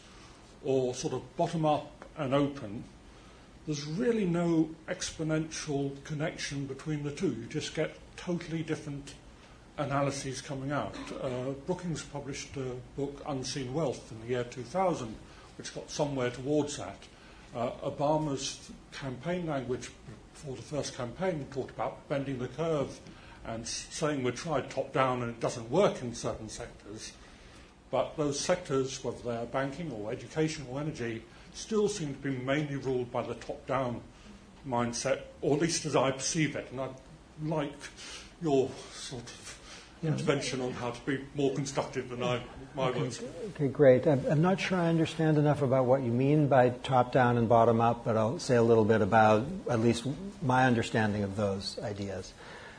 or sort of bottom-up and open, there's really no exponential connection between the two. You just get totally different analyses coming out. Uh, Brookings published a book, Unseen Wealth, in the year two thousand, which got somewhere towards that. Uh, Obama's campaign language before the first campaign talked about bending the curve and saying we tried top-down and it doesn't work in certain sectors. But those sectors, whether they're banking or education or energy, still seem to be mainly ruled by the top-down mindset, or at least as I perceive it. And I'd like your sort of yeah. intervention on how to be more constructive than I, my okay. words. Okay, great. I'm, I'm not sure I understand enough about what you mean by top-down and bottom-up, but I'll say a little bit about at least my understanding of those ideas.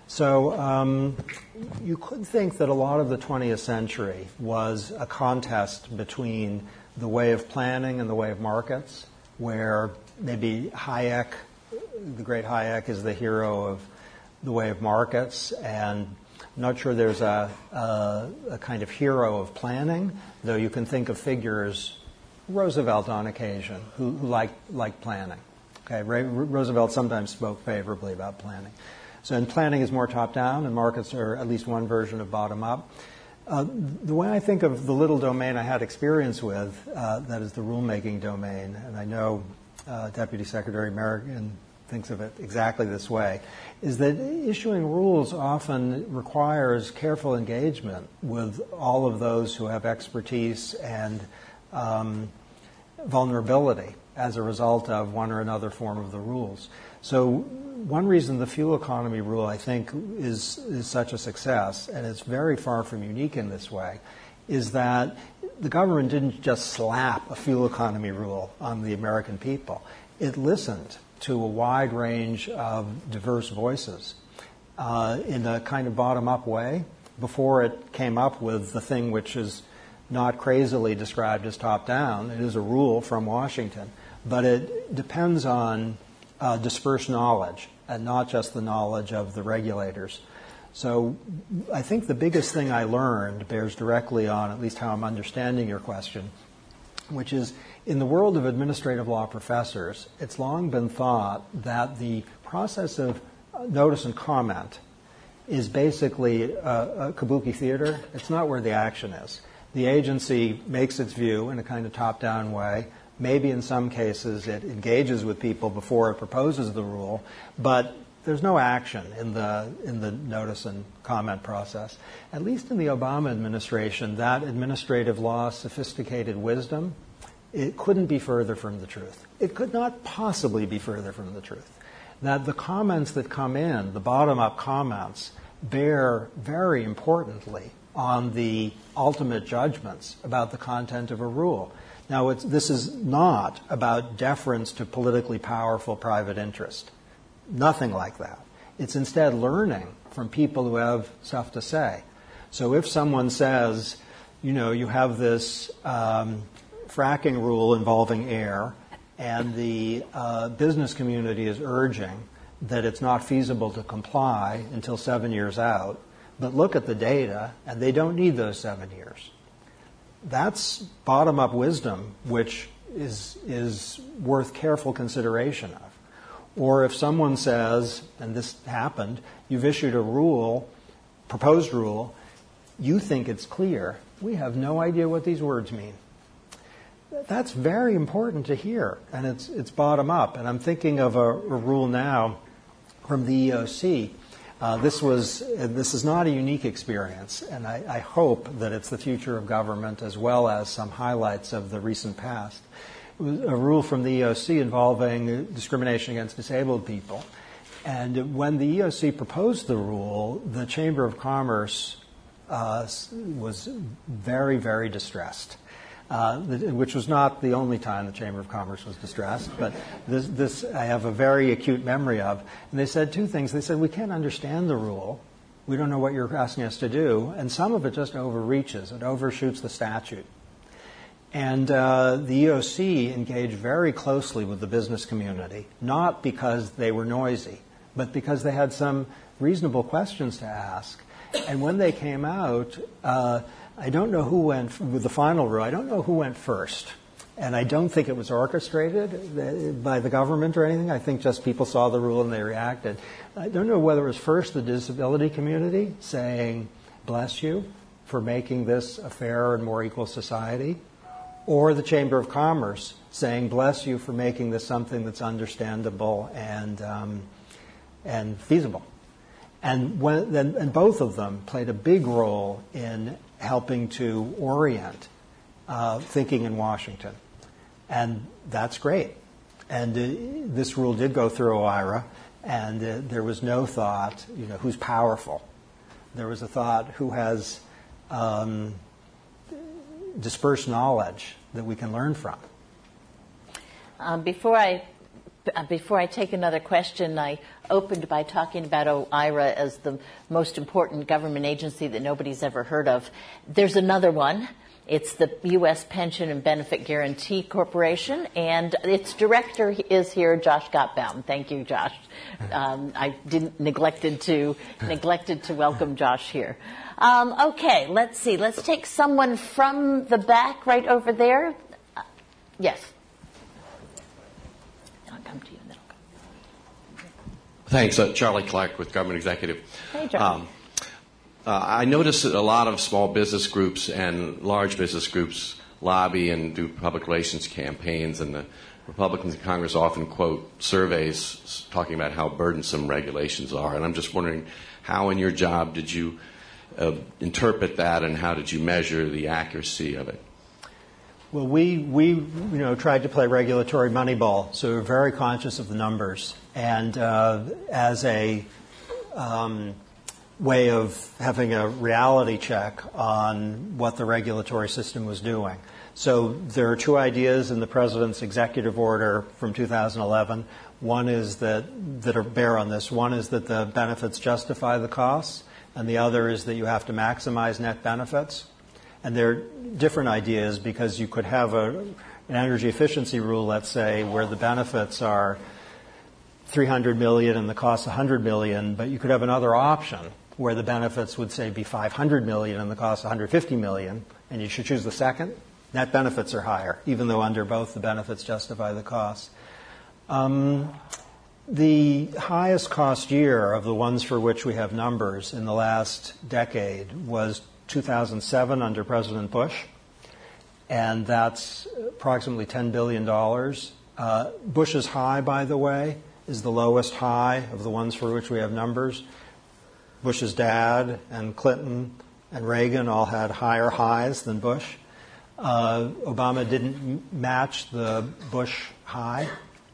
So um, you could think that a lot of the twentieth century was a contest between the way of planning and the way of markets, where maybe Hayek, the great Hayek, is the hero of the way of markets, and I'm not sure there's a, a, a kind of hero of planning, though you can think of figures, Roosevelt on occasion, who, who liked, liked planning. Okay, Ray, Roosevelt sometimes spoke favorably about planning. So, and planning is more top-down, and markets are at least one version of bottom-up. Uh, the way I think of the little domain I had experience with, uh, that is the rulemaking domain, and I know uh, Deputy Secretary Merrigan thinks of it exactly this way, is that issuing rules often requires careful engagement with all of those who have expertise and um, vulnerability as a result of one or another form of the rules. So one reason the fuel economy rule, I think, is, is such a success, and it's very far from unique in this way, is that the government didn't just slap a fuel economy rule on the American people. It listened to a wide range of diverse voices uh, in a kind of bottom-up way before it came up with the thing which is not crazily described as top-down. It is a rule from Washington, but it depends on uh, dispersed knowledge and not just the knowledge of the regulators. So I think the biggest thing I learned bears directly on at least how I'm understanding your question, which is in the world of administrative law professors, it's long been thought that the process of notice and comment is basically a, a kabuki theater. It's not where the action is. The agency makes its view in a kind of top-down way. Maybe in some cases it engages with people before it proposes the rule, but there's no action in the in the notice and comment process. At least in the Obama administration, that administrative law sophisticated wisdom, it couldn't be further from the truth. It could not possibly be further from the truth. That the comments that come in, the bottom-up comments, bear very importantly on the ultimate judgments about the content of a rule. Now, it's, this is not about deference to politically powerful private interest. Nothing like that. It's instead learning from people who have stuff to say. So if someone says, you know, you have this um, fracking rule involving air, and the uh, business community is urging that it's not feasible to comply until seven years out, but look at the data, and they don't need those seven years. That's bottom-up wisdom, which is is worth careful consideration of. Or if someone says, and this happened, you've issued a rule, proposed rule, you think it's clear, we have no idea what these words mean. That's very important to hear, and it's it's bottom up. And I'm thinking of a, a rule now from the E O C. Uh, this was this is not a unique experience, and I, I hope that it's the future of government as well as some highlights of the recent past. It was a rule from the E O C involving discrimination against disabled people. And when the E O C proposed the rule, the Chamber of Commerce uh, was very, very distressed. Uh, which was not the only time the Chamber of Commerce was distressed, but this, this I have a very acute memory of. And they said two things. They said, we can't understand the rule. We don't know what you're asking us to do. And some of it just overreaches. It overshoots the statute. And uh, the E O C engaged very closely with the business community, not because they were noisy, but because they had some reasonable questions to ask. And when they came out, uh, I don't know who went, with the final rule, I don't know who went first. And I don't think it was orchestrated by the government or anything. I think just people saw the rule and they reacted. I don't know whether it was first the disability community saying, bless you for making this a fairer and more equal society, or the Chamber of Commerce saying, bless you for making this something that's understandable and, um, and feasible. And, when, and both of them played a big role in helping to orient uh, thinking in Washington. And that's great. And uh, this rule did go through OIRA, and uh, there was no thought, you know, who's powerful. There was a thought who has um, dispersed knowledge that we can learn from. Um, before I Before I take another question, I opened by talking about OIRA as the most important government agency that nobody's ever heard of. There's another one. It's the U S Pension and Benefit Guaranty Corporation, and its director is here, Josh Gottbaum. Thank you, Josh. Um, I didn't neglected to neglected to welcome Josh here. Um, okay, let's see. Let's take someone from the back right over there. Uh, yes. Come to you and then I'll come. Thanks. Uh, Charlie Clark with Government Executive. Hey, Charlie. Um, uh, I noticed that a lot of small business groups and large business groups lobby and do public relations campaigns, and the Republicans in Congress often quote surveys talking about how burdensome regulations are. And I'm just wondering, how in your job did you uh, interpret that, and how did you measure the accuracy of it? Well, we, we you know, tried to play regulatory moneyball, so we're very conscious of the numbers. And uh, as a um, way of having a reality check on what the regulatory system was doing. So there are two ideas in the President's executive order from two thousand eleven. One is that, that are bear on this. One is that the benefits justify the costs, and the other is that you have to maximize net benefits. And they're different ideas because you could have a, an energy efficiency rule, let's say, where the benefits are three hundred million dollars and the cost one hundred million dollars, but you could have another option where the benefits would, say, be five hundred million dollars and the cost one hundred fifty million dollars, and you should choose the second. Net benefits are higher, even though under both the benefits justify the cost. Um, the highest cost year of the ones for which we have numbers in the last decade was two thousand seven under President Bush, and that's approximately ten billion dollars. Uh, Bush's high, by the way, is the lowest high of the ones for which we have numbers. Bush's dad and Clinton and Reagan all had higher highs than Bush. Uh, Obama didn't m- match the Bush high,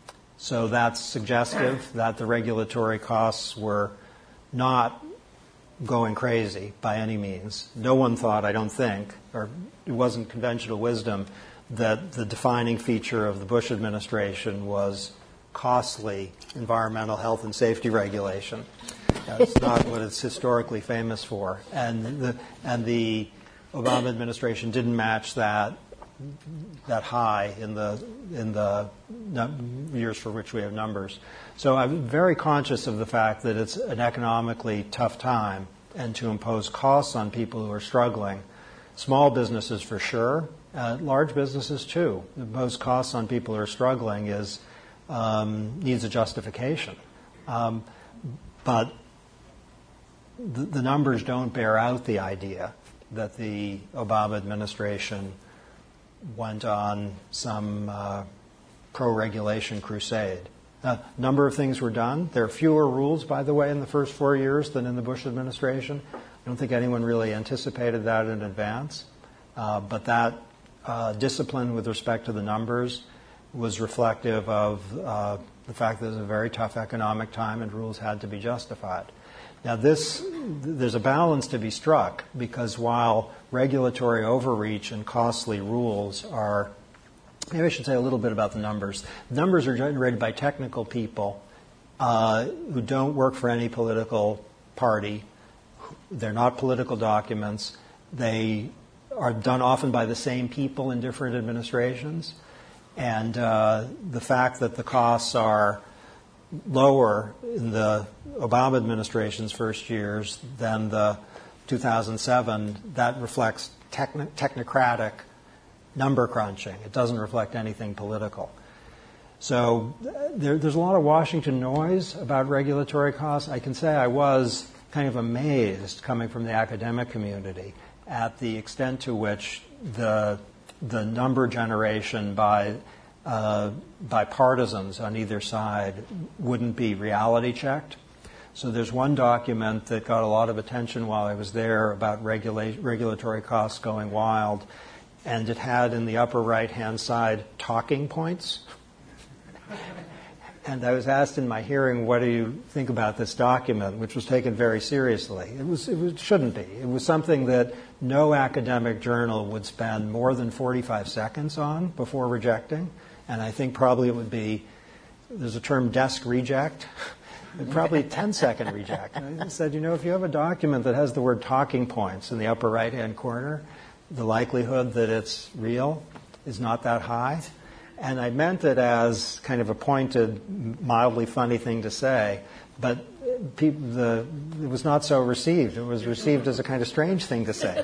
so that's suggestive that the regulatory costs were not going crazy by any means. No one thought, I don't think, or it wasn't conventional wisdom, that the defining feature of the Bush administration was costly environmental health and safety regulation. That's not what it's historically famous for. And the, and the Obama administration didn't match that that high in the in the years for which we have numbers. So I'm very conscious of the fact that it's an economically tough time, and to impose costs on people who are struggling, small businesses for sure, uh, large businesses too. Impose costs on people who are struggling is um, needs a justification. Um, but the, the numbers don't bear out the idea that the Obama administration went on some uh, pro-regulation crusade. A number of things were done. There are fewer rules, by the way, in the first four years than in the Bush administration. I don't think anyone really anticipated that in advance. Uh, but that uh, discipline with respect to the numbers was reflective of uh, the fact that it was a very tough economic time and rules had to be justified. Now, this, there's a balance to be struck, because while regulatory overreach and costly rules are, maybe I should say a little bit about the numbers. The numbers are generated by technical people uh, who don't work for any political party. They're not political documents. They are done often by the same people in different administrations. And uh, the fact that the costs are lower in the Obama administration's first years than the two thousand seven, that reflects techn- technocratic number crunching. It doesn't reflect anything political. So there, there's a lot of Washington noise about regulatory costs. I can say I was kind of amazed, coming from the academic community, at the extent to which the the number generation by uh, by partisans on either side wouldn't be reality checked. So there's one document that got a lot of attention while I was there about regula- regulatory costs going wild, and it had in the upper right-hand side talking points. And I was asked in my hearing, what do you think about this document, which was taken very seriously. It was, it was, shouldn't be. It was something that no academic journal would spend more than forty-five seconds on before rejecting. And I think probably it would be, there's a term desk reject, probably ten-second reject. I said, you know, if you have a document that has the word talking points in the upper right-hand corner, the likelihood that it's real is not that high. And I meant it as kind of a pointed, mildly funny thing to say, but people, the, it was not so received. It was received as a kind of strange thing to say.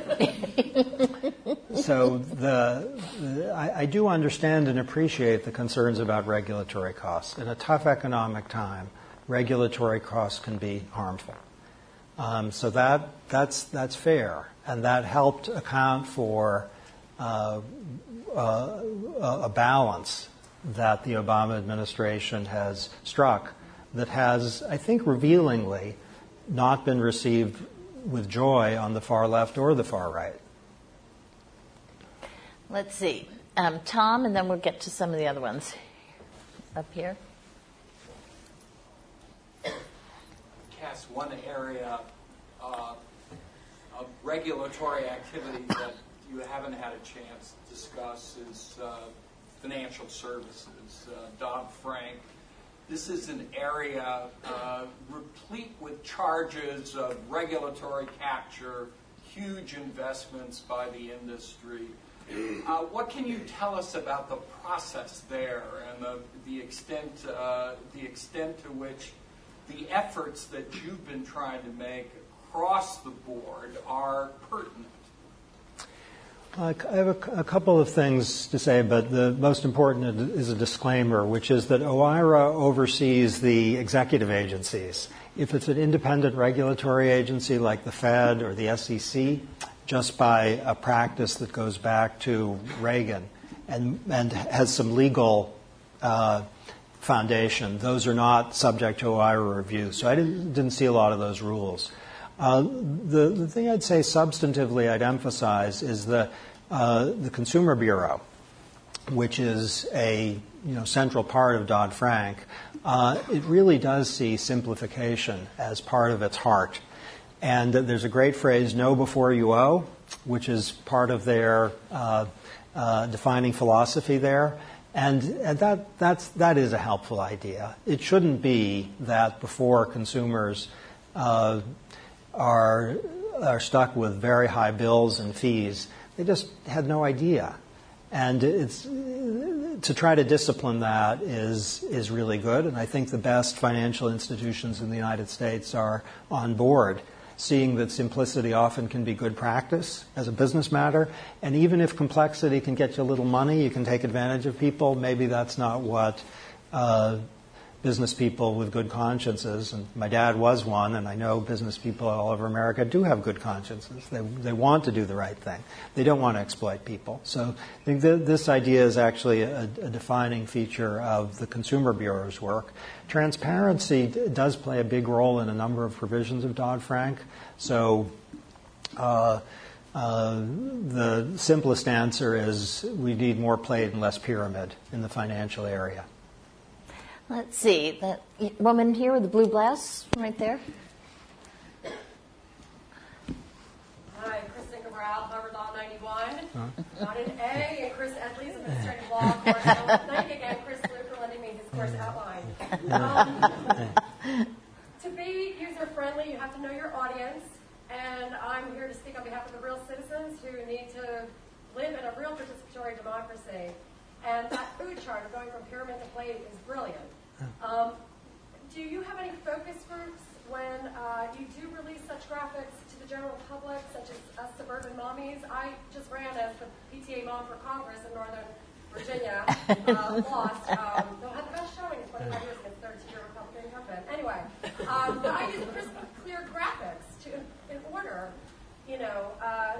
So the, the I, I do understand and appreciate the concerns about regulatory costs. In a tough economic time, regulatory costs can be harmful. Um, so that that's that's fair, and that helped account for uh, uh, a balance that the Obama administration has struck that has, I think, revealingly not been received with joy on the far left or the far right. Let's see. Um, Tom, and then we'll get to some of the other ones up here. Cass, one area uh, of regulatory activity that you haven't had a chance to discuss is uh, financial services, uh, Dodd-Frank. This is an area uh, replete with charges of regulatory capture, huge investments by the industry. Uh, what can you tell us about the process there and the, the extent uh, the extent to which the efforts that you've been trying to make across the board are pertinent? I have a, a couple of things to say, but the most important is a disclaimer, which is that OIRA oversees the executive agencies. If it's an independent regulatory agency like the Fed or the S E C, just by a practice that goes back to Reagan and, and has some legal uh, foundation, those are not subject to OIRA review. So I didn't, didn't see a lot of those rules. Uh, the, the thing I'd say substantively I'd emphasize is the, uh, the Consumer Bureau, which is a you know, central part of Dodd-Frank. Uh, it really does see simplification as part of its heart. And there's a great phrase, know before you owe, which is part of their uh, uh, defining philosophy there. And, and that, that's, that is a helpful idea. It shouldn't be that before consumers uh, are, are stuck with very high bills and fees, they just had no idea. And it's, to try to discipline that is, is really good. And I think the best financial institutions in the United States are on board, seeing that simplicity often can be good practice as a business matter. And even if complexity can get you a little money, you can take advantage of people, maybe that's not what uh, business people with good consciences, and my dad was one, and I know business people all over America do have good consciences. They they want to do the right thing. They don't want to exploit people. So I think th- this idea is actually a, a defining feature of the Consumer Bureau's work. Transparency d- does play a big role in a number of provisions of Dodd-Frank. So uh, uh, the simplest answer is we need more plate and less pyramid in the financial area. Let's see, that woman here with the blue blouse, right there. Hi, Kristen Cabral, Harvard Law ninety-one. Huh? Not an A, and Chris Edley's administrative law course. So thank again, Chris Blue, for lending me his course outline. Um, to be user-friendly, you have to know your audience, and I'm here to speak on behalf of the real citizens who need to live in a real participatory democracy. And that food chart of going from pyramid to plate is brilliant. Um, do you have any focus groups when uh, you do release such graphics to the general public, such as us suburban mommies? I just ran as the P T A mom for Congress in Northern Virginia, uh, lost. Um, they'll have the best showing in twenty-five years against third-tier Republican incumbent. Anyway, um, but I use crisp, clear graphics to, in order, you know, uh,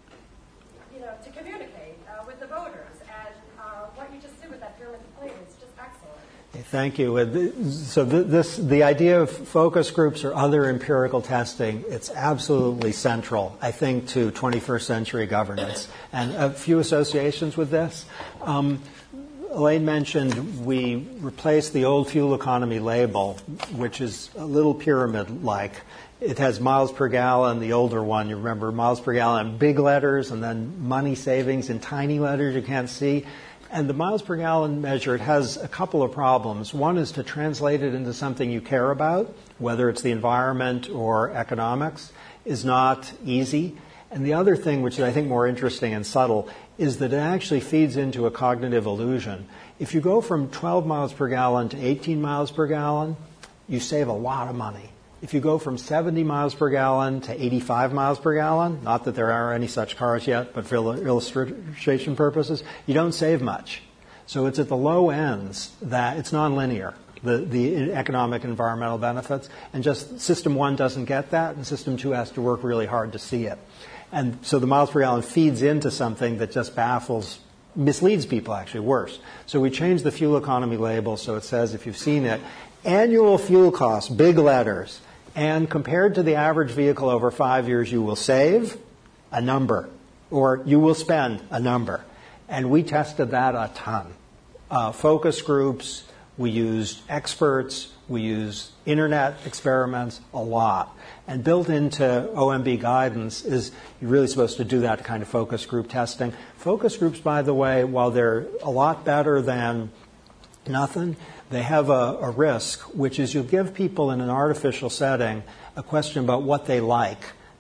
you know, to communicate uh, with the voters. And uh, what you just did with that pyramid plate is just excellent. Thank you. So this, the idea of focus groups or other empirical testing, it's absolutely central, I think, to twenty-first century governance. And a few associations with this. Um, Elaine mentioned we replaced the old fuel economy label, which is a little pyramid-like. It has miles per gallon, the older one, you remember, miles per gallon in big letters, and then money savings in tiny letters you can't see. And the miles per gallon measure, it has a couple of problems. One is to translate it into something you care about, whether it's the environment or economics, is not easy. And the other thing, which is I think more interesting and subtle, is that it actually feeds into a cognitive illusion. If you go from twelve miles per gallon to eighteen miles per gallon, you save a lot of money. If you go from seventy miles per gallon to eighty-five miles per gallon, not that there are any such cars yet, but for illustration purposes, you don't save much. So it's at the low ends that it's nonlinear, the, the economic and environmental benefits, and just system one doesn't get that, and system two has to work really hard to see it. And so the miles per gallon feeds into something that just baffles, misleads people actually, worse. So we changed the fuel economy label so it says, if you've seen it, annual fuel costs, big letters, and compared to the average vehicle over five years, you will save a number, or you will spend a number. And we tested that a ton. Uh, focus groups, we used experts, we used internet experiments, a lot. And built into O M B guidance is you're really supposed to do that kind of focus group testing. Focus groups, by the way, while they're a lot better than nothing, they have a, a risk, which is you'll give people in an artificial setting a question about what they like,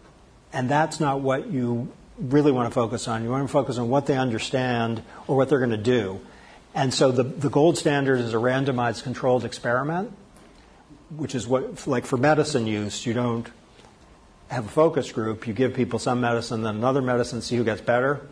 and that's not what you really want to focus on. You want to focus on what they understand or what they're going to do. And so the, the gold standard is a randomized controlled experiment, which is what, like for medicine use, you don't have a focus group. You give people some medicine, then another medicine, see who gets better.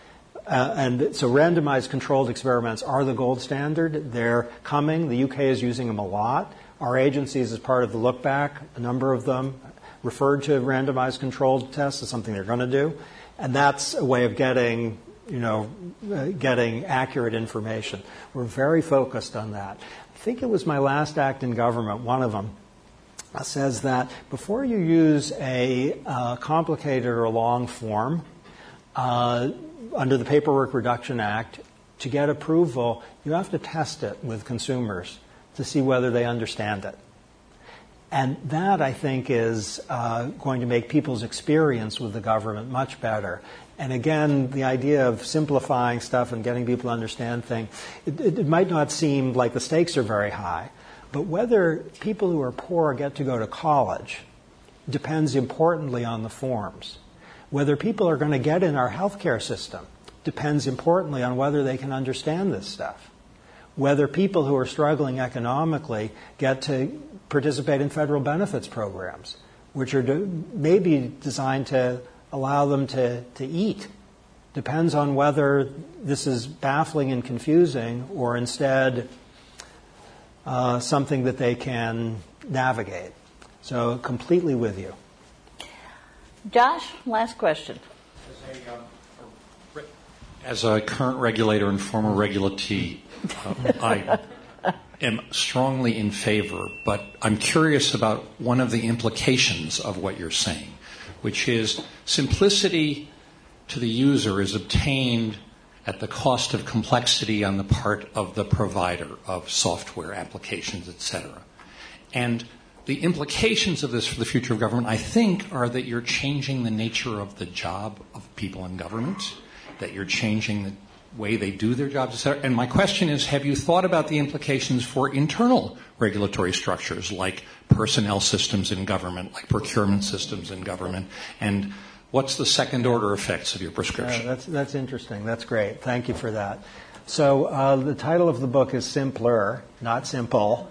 Uh, and so randomized controlled experiments are the gold standard. They're coming. The U K is using them a lot. Our agencies, as part of the look back, a number of them referred to randomized controlled tests as something they're going to do. And that's a way of getting, you know, uh, getting accurate information. We're very focused on that. I think it was my last act in government, one of them, uh, says that before you use a uh, complicated or long form, uh, under the Paperwork Reduction Act, to get approval, you have to test it with consumers to see whether they understand it. And that, I think, is uh, going to make people's experience with the government much better. And again, the idea of simplifying stuff and getting people to understand things, it, it, it might not seem like the stakes are very high, but whether people who are poor get to go to college depends importantly on the forms. Whether people are going to get in our healthcare system depends importantly on whether they can understand this stuff. Whether people who are struggling economically get to participate in federal benefits programs, which are do, maybe designed to allow them to, to eat, depends on whether this is baffling and confusing or instead uh, something that they can navigate. So completely with you. Josh, last question. As a current regulator and former regulatee, uh, I am strongly in favor, but I'm curious about one of the implications of what you're saying, which is simplicity to the user is obtained at the cost of complexity on the part of the provider of software applications, et cetera. And the implications of this for the future of government, I think, are that you're changing the nature of the job of people in government, that you're changing the way they do their jobs, et cetera. And my question is, have you thought about the implications for internal regulatory structures like personnel systems in government, like procurement systems in government, and what's the second-order effects of your prescription? Uh, that's, that's interesting. That's great. Thank you for that. So uh, the title of the book is Simpler, not Simple.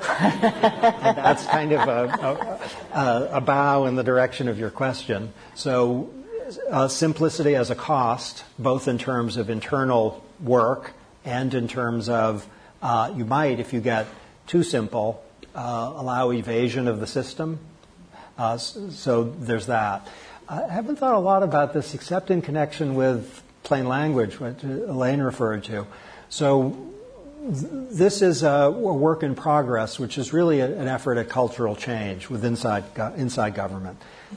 And that's kind of a, a, a bow in the direction of your question. So uh, simplicity as a cost, both in terms of internal work and in terms of uh, you might, if you get too simple, uh, allow evasion of the system. Uh, so there's that. I haven't thought a lot about this except in connection with plain language, what Elaine referred to. So th- this is a, a work in progress, which is really a, an effort at cultural change with inside, go- inside government.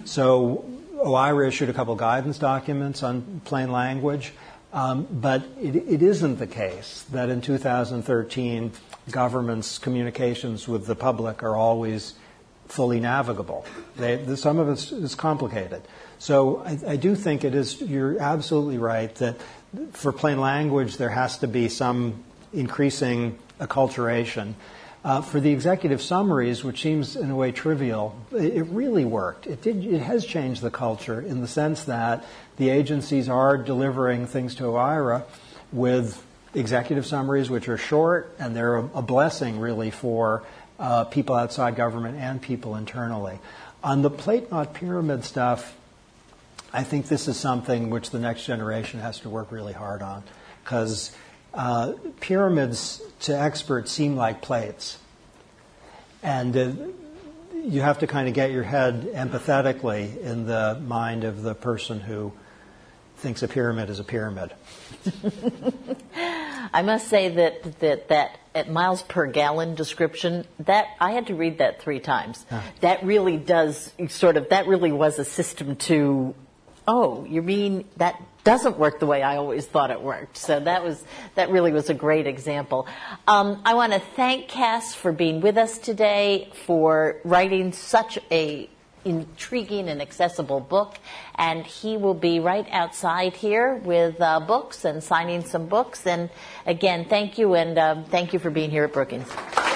So OIRA issued a couple guidance documents on plain language, um, but it, it isn't the case that in two thousand thirteen government's communications with the public are always fully navigable. They, some of it is complicated. So I, I do think it is, you're absolutely right that for plain language there has to be some increasing acculturation. Uh, for the executive summaries, which seems in a way trivial, it, it really worked. It did. It has changed the culture in the sense that the agencies are delivering things to OIRA with executive summaries which are short, and they're a, a blessing really for uh, people outside government and people internally. On the plate not pyramid stuff, I think this is something which the next generation has to work really hard on, because uh, pyramids to experts seem like plates. And uh, you have to kind of get your head empathetically in the mind of the person who thinks a pyramid is a pyramid. I must say that that, that at miles per gallon description, that I had to read that three times. Huh. That really does sort of, that really was a system to, oh, you mean that doesn't work the way I always thought it worked. So that was that really was a great example. Um, I want to thank Cass for being with us today, for writing such a intriguing and accessible book, and he will be right outside here with uh, books and signing some books. And again, thank you, and uh, thank you for being here at Brookings.